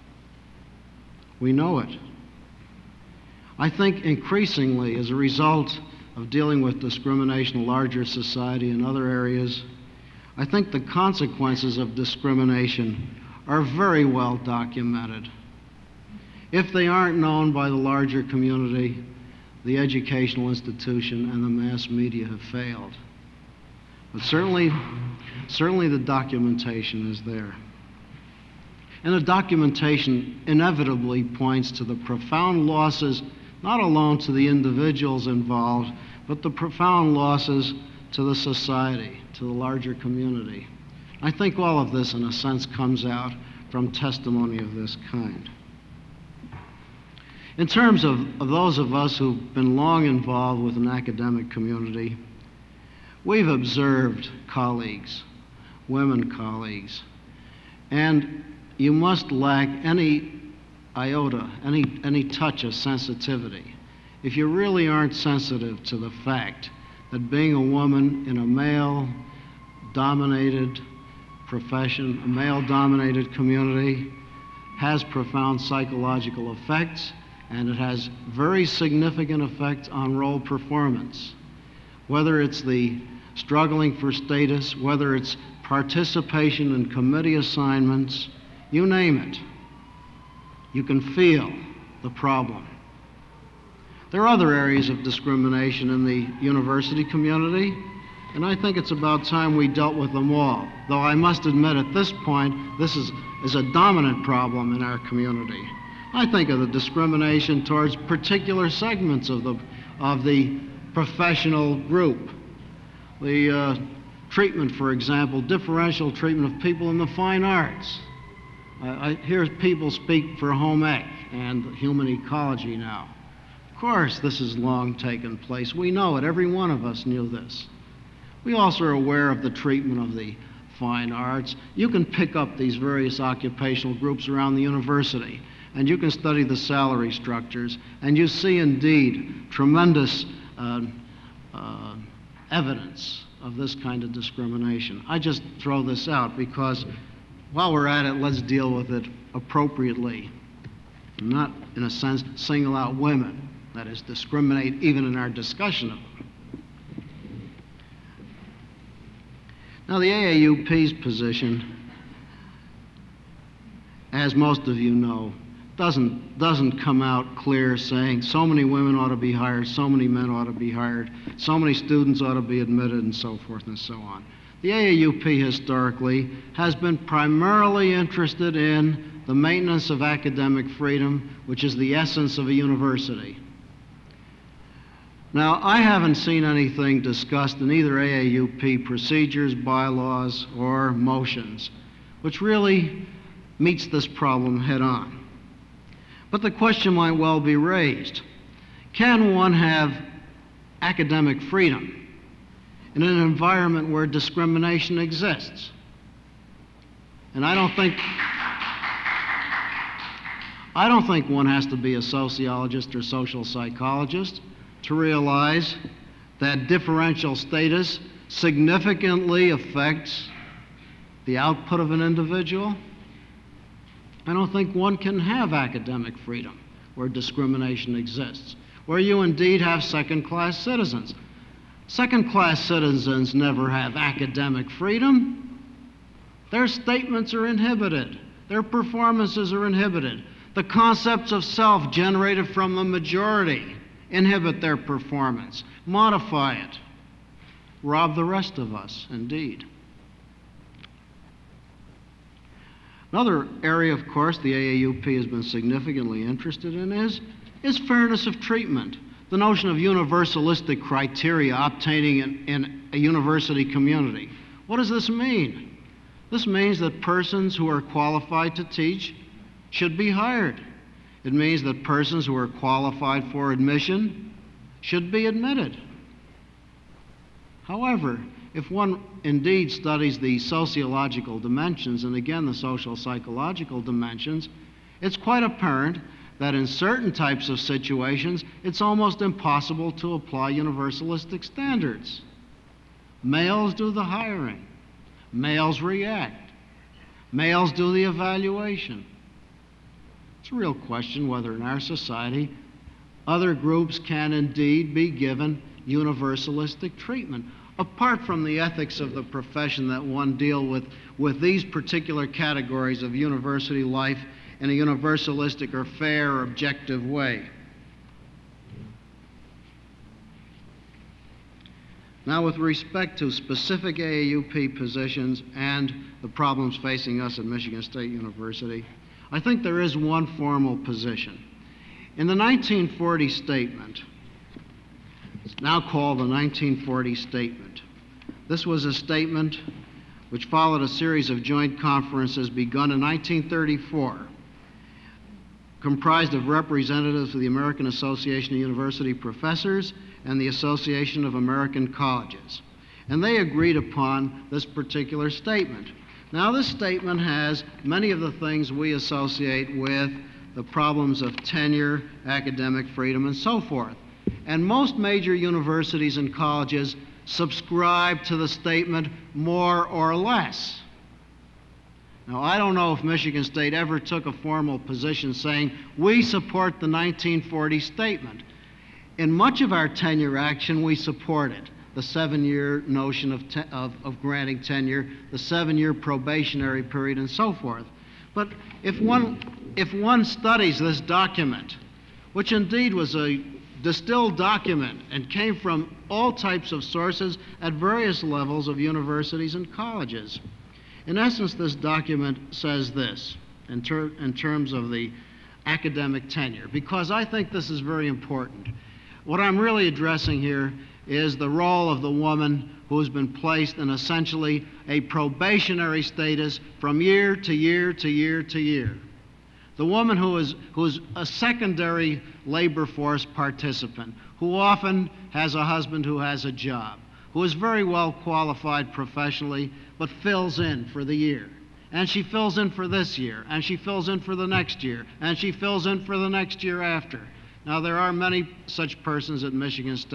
We know it. I think increasingly, as a result of dealing with discrimination in larger society and other areas, I think the consequences of discrimination are very well documented. If they aren't known by the larger community, the educational institution and the mass media have failed. But certainly, certainly the documentation is there. And the documentation inevitably points to the profound losses, not alone to the individuals involved, but the profound losses to the society, to the larger community. I think all of this, in a sense, comes out from testimony of this kind. In terms of, of those of us who've been long involved with an academic community, we've observed colleagues, women colleagues, and you must lack any iota, any, any touch of sensitivity if you really aren't sensitive to the fact that being a woman in a male-dominated profession, a male-dominated community, has profound psychological effects, and it has very significant effects on role performance. Whether it's the struggling for status, whether it's participation in committee assignments, you name it, you can feel the problem. There are other areas of discrimination in the university community, and I think it's about time we dealt with them all. Though I must admit at this point, this is, is a dominant problem in our community. I think of the discrimination towards particular segments of the, of the professional group. The uh, treatment, for example, differential treatment of people in the fine arts. I, I hear people speak for home ec and human ecology now. Of course, this has long taken place. We know it. Every one of us knew this. We also are aware of the treatment of the fine arts. You can pick up these various occupational groups around the university, and you can study the salary structures, and you see indeed tremendous uh, uh, evidence of this kind of discrimination. I just throw this out because while we're at it, let's deal with it appropriately, not, in a sense, single out women, that is, discriminate even in our discussion of them. Now, the A A U P's position, as most of you know, doesn't, doesn't come out clear saying so many women ought to be hired, so many men ought to be hired, so many students ought to be admitted, and so forth and so on. The A A U P historically has been primarily interested in the maintenance of academic freedom, which is the essence of a university. Now, I haven't seen anything discussed in either A A U P procedures, bylaws, or motions, which really meets this problem head on. But the question might well be raised: can one have academic freedom in an environment where discrimination exists? And I don't think I don't think one has to be a sociologist or social psychologist to realize that differential status significantly affects the output of an individual. I don't think one can have academic freedom where discrimination exists, where you indeed have second-class citizens. Second-class citizens never have academic freedom. Their statements are inhibited. Their performances are inhibited. The concepts of self generated from the majority inhibit their performance, modify it, rob the rest of us, indeed. Another area, of course, the A A U P has been significantly interested in is, is fairness of treatment. The notion of universalistic criteria obtaining in, in a university community. What does this mean? This means that persons who are qualified to teach should be hired. It means that persons who are qualified for admission should be admitted. However, if one indeed studies the sociological dimensions, and again the social psychological dimensions, it's quite apparent that in certain types of situations, it's almost impossible to apply universalistic standards. Males do the hiring. Males react. Males do the evaluation. It's a real question whether in our society other groups can indeed be given universalistic treatment. Apart from the ethics of the profession that one deal with, with these particular categories of university life in a universalistic or fair or objective way. Now, with respect to specific A A U P positions and the problems facing us at Michigan State University, I think there is one formal position. In the nineteen forty statement, it's now called the nineteen forty Statement. This was a statement which followed a series of joint conferences begun in nineteen thirty-four, comprised of representatives of the American Association of University Professors and the Association of American Colleges. And they agreed upon this particular statement. Now, this statement has many of the things we associate with the problems of tenure, academic freedom, and so forth. And most major universities and colleges subscribe to the statement more or less. Now, I don't know if Michigan State ever took a formal position saying, we support the nineteen forty statement. In much of our tenure action, we support it. The seven-year notion of, te- of, of granting tenure, the seven-year probationary period, and so forth. But if one, if one studies this document, which indeed was a distilled document and came from all types of sources at various levels of universities and colleges, in essence, this document says this in, ter- in terms of the academic tenure, because I think this is very important. What I'm really addressing here is the role of the woman who has been placed in essentially a probationary status from year to year to year to year. The woman who is, who is a secondary labor force participant, who often has a husband who has a job, who is very well qualified professionally, but fills in for the year. And she fills in for this year, and she fills in for the next year, and she fills in for the next year after. Now, there are many such persons at Michigan State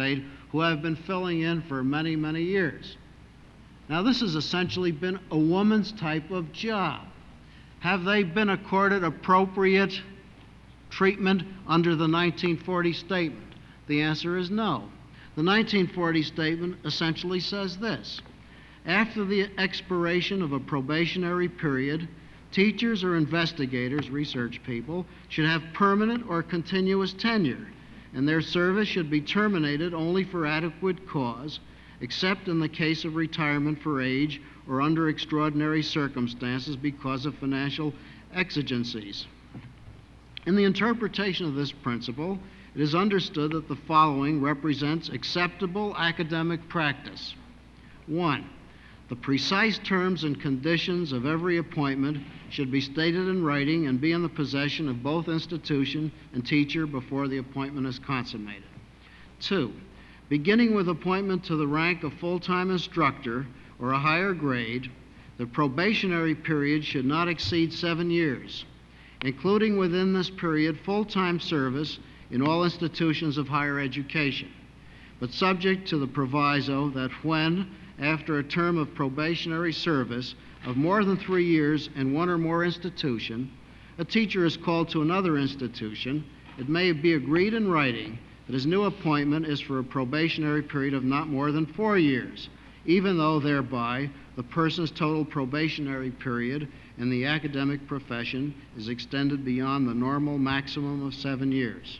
who have been filling in for many, many years. Now, this has essentially been a woman's type of job. Have they been accorded appropriate treatment under the nineteen forty statement? The answer is no. The nineteen forty statement essentially says this: after the expiration of a probationary period, teachers or investigators, research people, should have permanent or continuous tenure, and their service should be terminated only for adequate cause, except in the case of retirement for age or under extraordinary circumstances because of financial exigencies. In the interpretation of this principle, it is understood that the following represents acceptable academic practice. One, the precise terms and conditions of every appointment should be stated in writing and be in the possession of both institution and teacher before the appointment is consummated. Two, beginning with appointment to the rank of full-time instructor or a higher grade, the probationary period should not exceed seven years, including within this period full-time service in all institutions of higher education, but subject to the proviso that when, after a term of probationary service of more than three years in one or more institution, a teacher is called to another institution, it may be agreed in writing that his new appointment is for a probationary period of not more than four years, even though thereby the person's total probationary period in the academic profession is extended beyond the normal maximum of seven years.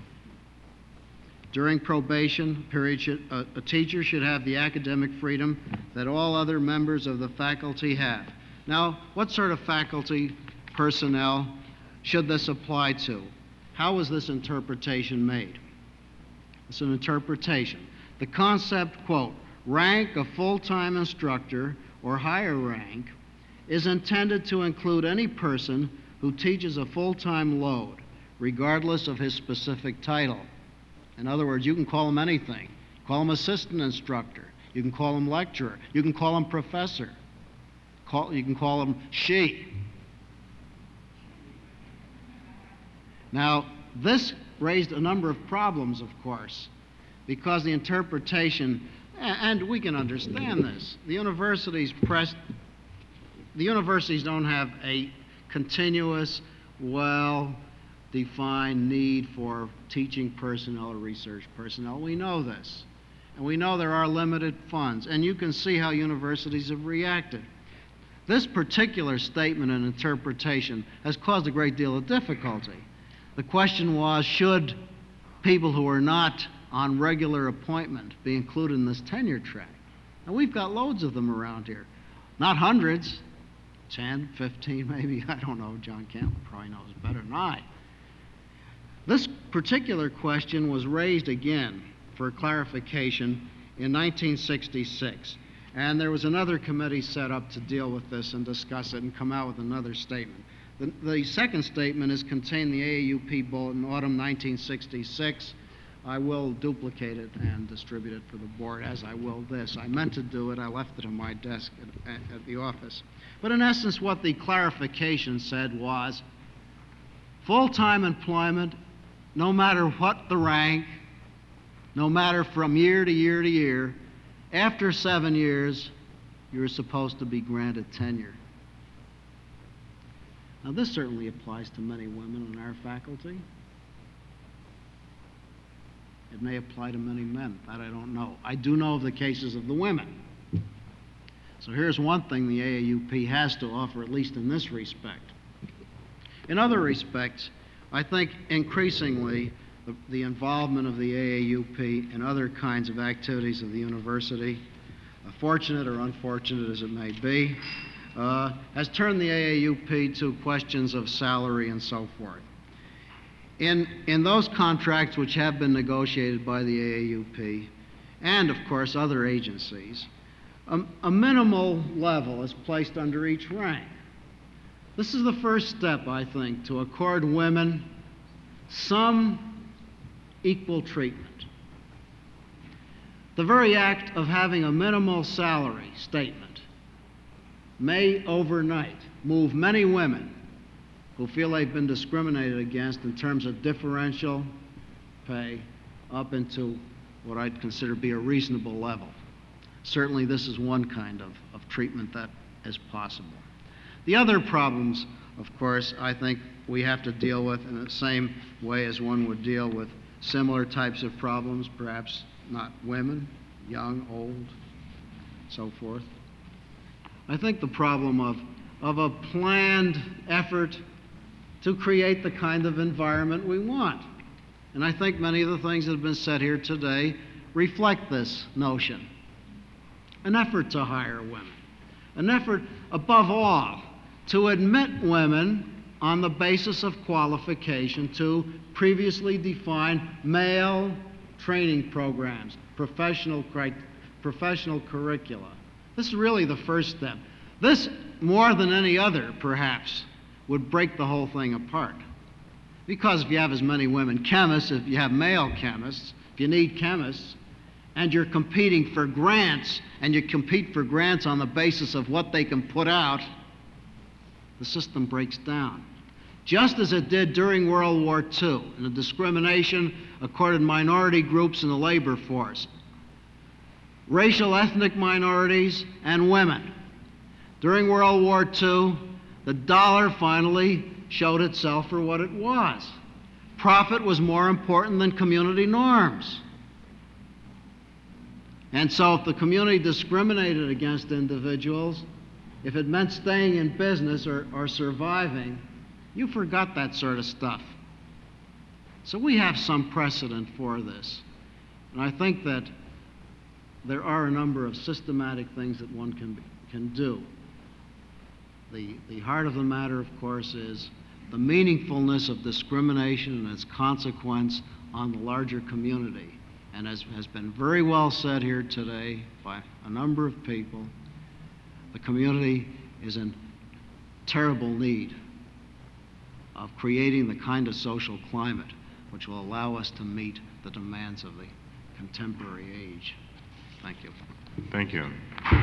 During probation period, should, a, a teacher should have the academic freedom that all other members of the faculty have. Now, what sort of faculty personnel should this apply to? How was this interpretation made? It's an interpretation. The concept, quote, rank of full-time instructor or higher rank is intended to include any person who teaches a full-time load, regardless of his specific title. In other words, you can call him anything. Call him assistant instructor. You can call him lecturer. You can call him professor. Call, you can call him she. Now, this raised a number of problems, of course, because the interpretation, and we can understand this, the universities press, the universities don't have a continuous, well defined need for teaching personnel or research personnel. We know this. And we know there are limited funds. And you can see how universities have reacted. This particular statement and interpretation has caused a great deal of difficulty. The question was, should people who are not on regular appointment be included in this tenure track? And we've got loads of them around here. Not hundreds, ten, fifteen maybe, I don't know. John Campbell probably knows better than I. This particular question was raised again for clarification in nineteen sixty-six. And there was another committee set up to deal with this and discuss it and come out with another statement. The, the second statement is contained in the A A U P Bulletin, autumn nineteen sixty-six. I will duplicate it and distribute it for the board, as I will this. I meant to do it. I left it on my desk at, at, at the office. But in essence, what the clarification said was full-time employment, no matter what the rank, no matter from year to year to year, after seven years, you're supposed to be granted tenure. Now, this certainly applies to many women in our faculty. It may apply to many men. That I don't know. I do know of the cases of the women. So here's one thing the A A U P has to offer, at least in this respect. In other respects, I think increasingly the, the involvement of the A A U P in other kinds of activities of the university, uh, fortunate or unfortunate as it may be, uh, has turned the A A U P to questions of salary and so forth. In, in those contracts which have been negotiated by the A A U P, and of course other agencies, a, a minimal level is placed under each rank. This is the first step, I think, to accord women some equal treatment. The very act of having a minimal salary statement may overnight move many women who feel they've been discriminated against in terms of differential pay up into what I'd consider to be a reasonable level. Certainly this is one kind of, of treatment that is possible. The other problems, of course, I think we have to deal with in the same way as one would deal with similar types of problems, perhaps not women, young, old, so forth. I think the problem of, of a planned effort to create the kind of environment we want. And I think many of the things that have been said here today reflect this notion. An effort to hire women. An effort, above all, to admit women on the basis of qualification to previously defined male training programs, professional, cri- professional curricula. This is really the first step. This, more than any other, perhaps, would break the whole thing apart. Because if you have as many women chemists, if you have male chemists, if you need chemists, and you're competing for grants, and you compete for grants on the basis of what they can put out, the system breaks down. Just as it did during World War Two, and the discrimination accorded minority groups in the labor force, racial ethnic minorities and women. During World War Two, the dollar finally showed itself for what it was. Profit was more important than community norms. And so if the community discriminated against individuals, if it meant staying in business or, or surviving, you forgot that sort of stuff. So we have some precedent for this. And I think that there are a number of systematic things that one can, be, can do. The, the heart of the matter, of course, is the meaningfulness of discrimination and its consequence on the larger community. And as has been very well said here today by a number of people, the community is in terrible need of creating the kind of social climate which will allow us to meet the demands of the contemporary age. Thank you. Thank you.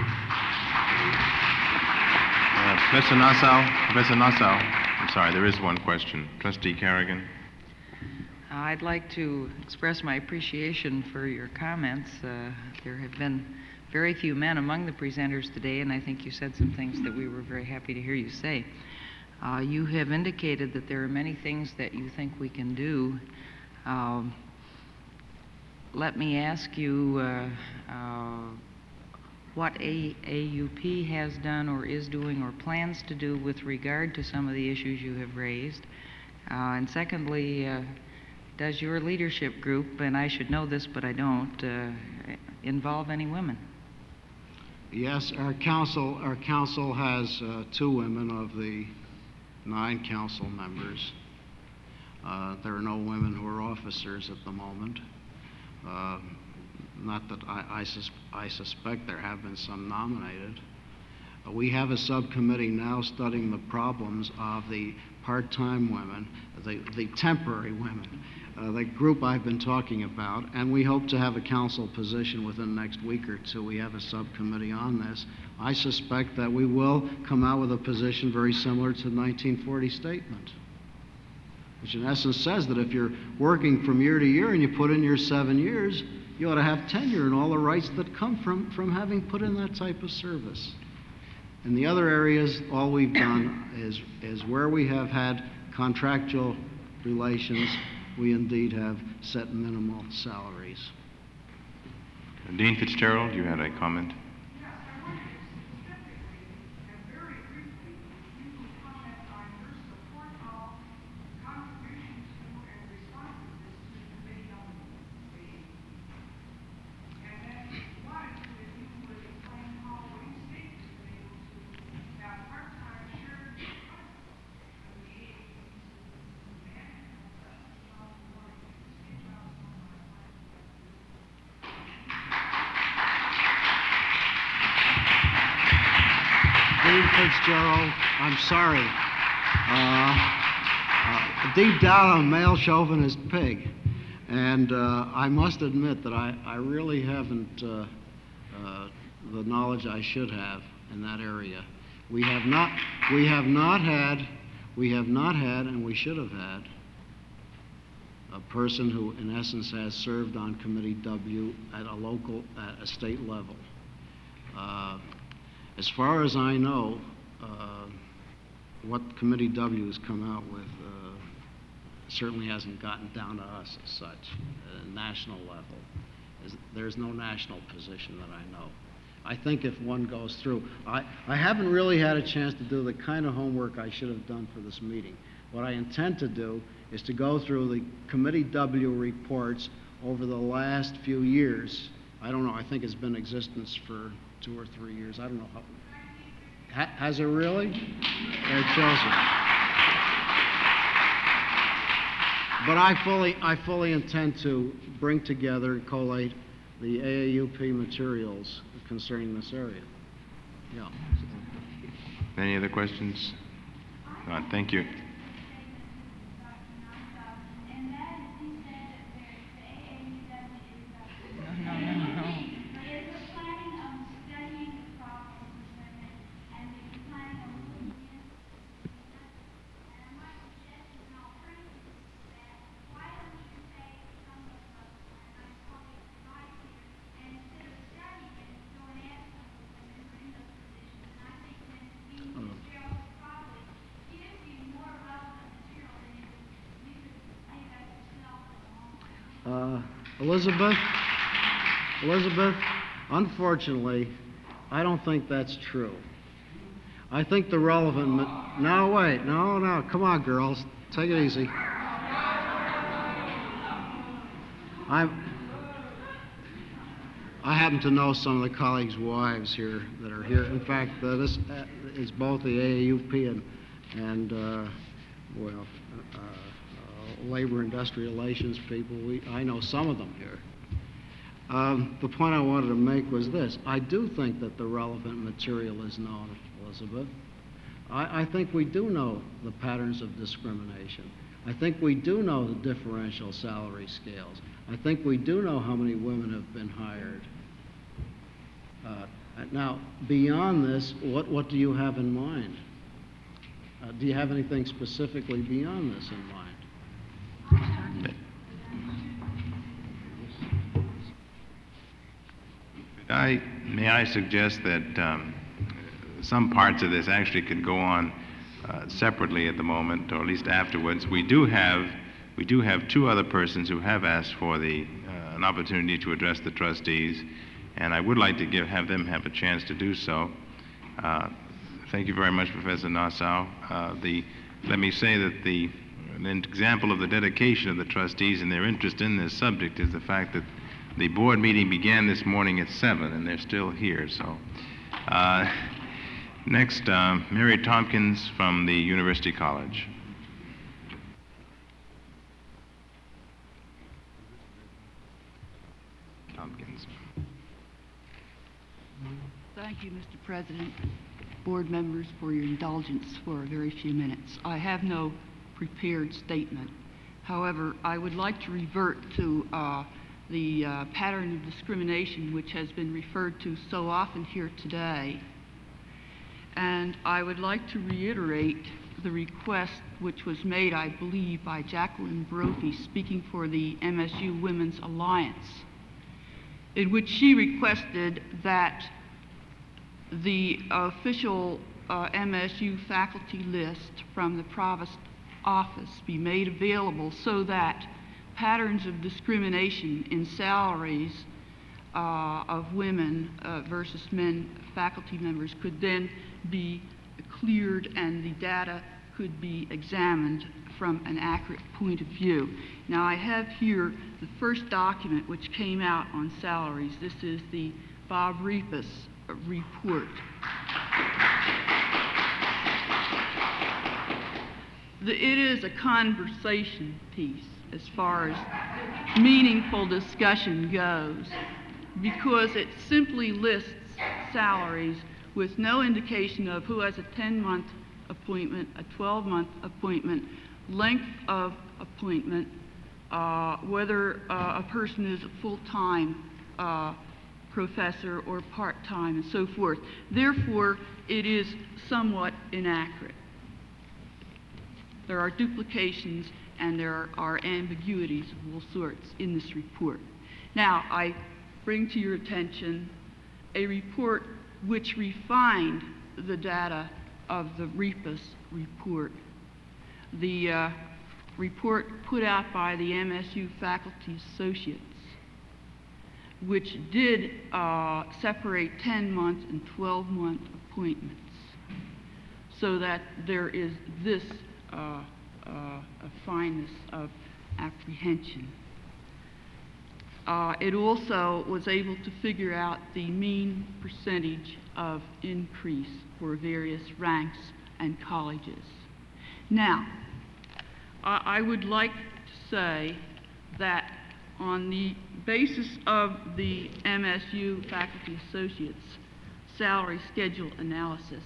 Uh, Professor Nassau, Professor Nassau, I'm sorry, there is one question. Trustee Carrigan. I'd like to express my appreciation for your comments. Uh, there have been very few men among the presenters today, and I think you said some things that we were very happy to hear you say. Uh, you have indicated that there are many things that you think we can do. Um, let me ask you uh, uh, what A U P has done or is doing or plans to do with regard to some of the issues you have raised. Uh, and secondly, uh, does your leadership group, and I should know this but I don't, uh, involve any women? Yes, our council, our council has uh, two women of the nine council members. Uh, there are no women who are officers at the moment. Uh, not that I, I, sus I suspect there have been some nominated. Uh, we have a subcommittee now studying the problems of the part-time women, the, the temporary women, uh, the group I've been talking about, and we hope to have a council position within the next week or two. We have a subcommittee on this. I suspect that we will come out with a position very similar to the nineteen forty statement, which in essence says that if you're working from year to year and you put in your seven years, you ought to have tenure and all the rights that come from, from having put in that type of service. In the other areas, all we've done is, is where we have had contractual relations, we indeed have set minimal salaries. Dean Fitzgerald, you had a comment? Dean Fitzgerald, I'm sorry. Uh, uh, deep down, I'm a male chauvinist pig. And uh, I must admit that I, I really haven't uh, uh, the knowledge I should have in that area. We have not, we have not had, we have not had, and we should have had, a person who, in essence, has served on Committee W at a local, at a state level. Uh, as far as I know, uh, what Committee W has come out with uh, certainly hasn't gotten down to us as such, at a national level. There's no national position that I know. I think if one goes through, I, I haven't really had a chance to do the kind of homework I should have done for this meeting. What I intend to do is to go through the Committee W reports over the last few years. I don't know, I think it's been in existence for two or three years. I don't know how. Ha, has it really? It shows it. But I fully, I fully intend to bring together and collate the A A U P materials concerning this area. Yeah. Any other questions? No, thank you. Uh, Elizabeth, Elizabeth, unfortunately, I don't think that's true. I think the relevant, ma- no, wait, no, no, come on, girls, take it easy. I'm, I happen to know some of the colleagues' wives here that are here. In fact, uh, this uh, is both the A A U P and, and uh, well, uh, labor industrial relations people. We, I know some of them here. Um, the point I wanted to make was this. I do think that the relevant material is known, Elizabeth. I, I think we do know the patterns of discrimination. I think we do know the differential salary scales. I think we do know how many women have been hired. Uh, now, beyond this, what, what do you have in mind? Uh, do you have anything specifically beyond this in mind? I, may I suggest that um, some parts of this actually could go on uh, separately at the moment, or at least afterwards. We do have, we do have two other persons who have asked for the, uh, an opportunity to address the trustees, and I would like to give, have them have a chance to do so. Uh, thank you very much, Professor Nassau. Uh, the, let me say that the An example of the dedication of the trustees and their interest in this subject is the fact that the board meeting began this morning at seven, and they're still here. So, uh, next, uh, Mary Tompkins from the University College. Tompkins. Thank you, Mister President, board members, for your indulgence for a very few minutes. I have no prepared statement. However, I would like to revert to uh, the uh, pattern of discrimination which has been referred to so often here today. And I would like to reiterate the request which was made, I believe, by Jacqueline Brophy, speaking for the M S U Women's Alliance, in which she requested that the official uh, M S U faculty list from the Provost office be made available so that patterns of discrimination in salaries uh, of women uh, versus men faculty members could then be cleared and the data could be examined from an accurate point of view. Now, I have here the first document which came out on salaries. This is the Bob Repus report. The, it is a conversation piece as far as meaningful discussion goes, because it simply lists salaries with no indication of who has a ten-month appointment, a twelve-month appointment, length of appointment, uh, whether uh, a person is a full-time uh, professor or part-time, and so forth. Therefore, it is somewhat inaccurate. There are duplications, and there are ambiguities of all sorts in this report. Now, I bring to your attention a report which refined the data of the REPAS report. The uh, report put out by the M S U Faculty Associates, which did uh, separate ten-month and twelve-month appointments, so that there is this uh, uh, a fineness of apprehension. Uh, it also was able to figure out the mean percentage of increase for various ranks and colleges. Now, I, I would like to say that on the basis of the M S U Faculty Associates salary schedule analysis,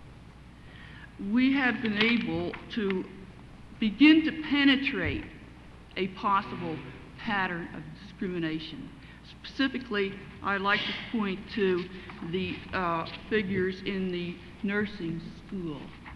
we have been able to begin to penetrate a possible pattern of discrimination. Specifically, I'd like to point to the uh, figures in the nursing school.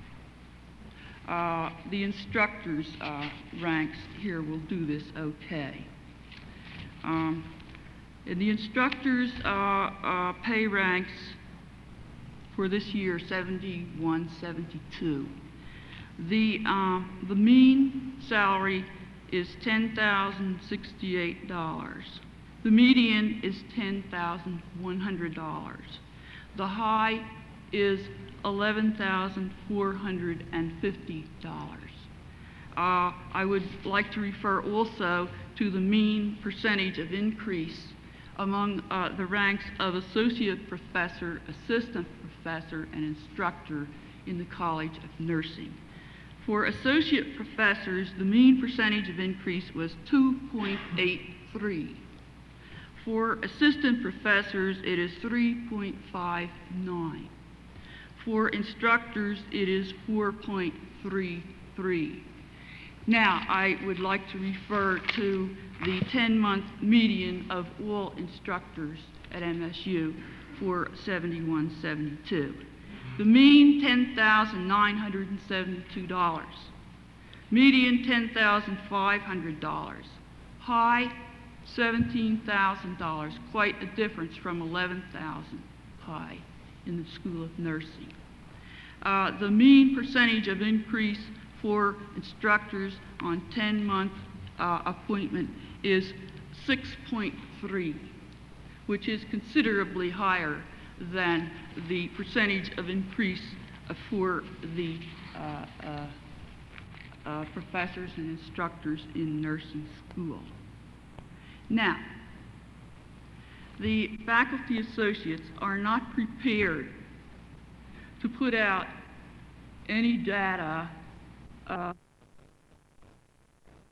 Uh, the instructors' uh, ranks here will do this okay. Um, in the instructors' uh, uh, pay ranks for this year, seventy-one seventy-two. The, uh, the mean salary is ten thousand sixty-eight dollars. The median is ten thousand one hundred dollars. The high is eleven thousand four hundred fifty dollars. Uh, I would like to refer also to the mean percentage of increase among uh, the ranks of associate professor, assistant professor, and instructor in the College of Nursing. For associate professors, the mean percentage of increase was two point eight three. For assistant professors, it is three point five nine. For instructors, it is four point three three. Now, I would like to refer to the ten-month median of all instructors at M S U for seventy-one seventy-two. The mean, ten thousand nine hundred seventy-two dollars. Median, ten thousand five hundred dollars. High, seventeen thousand dollars, quite a difference from eleven thousand dollars high in the School of Nursing. Uh, the mean percentage of increase for instructors on ten-month uh, appointment is six point three, which is considerably higher than the percentage of increase uh, for the uh, uh, uh, professors and instructors in nursing school. Now, the faculty associates are not prepared to put out any data uh,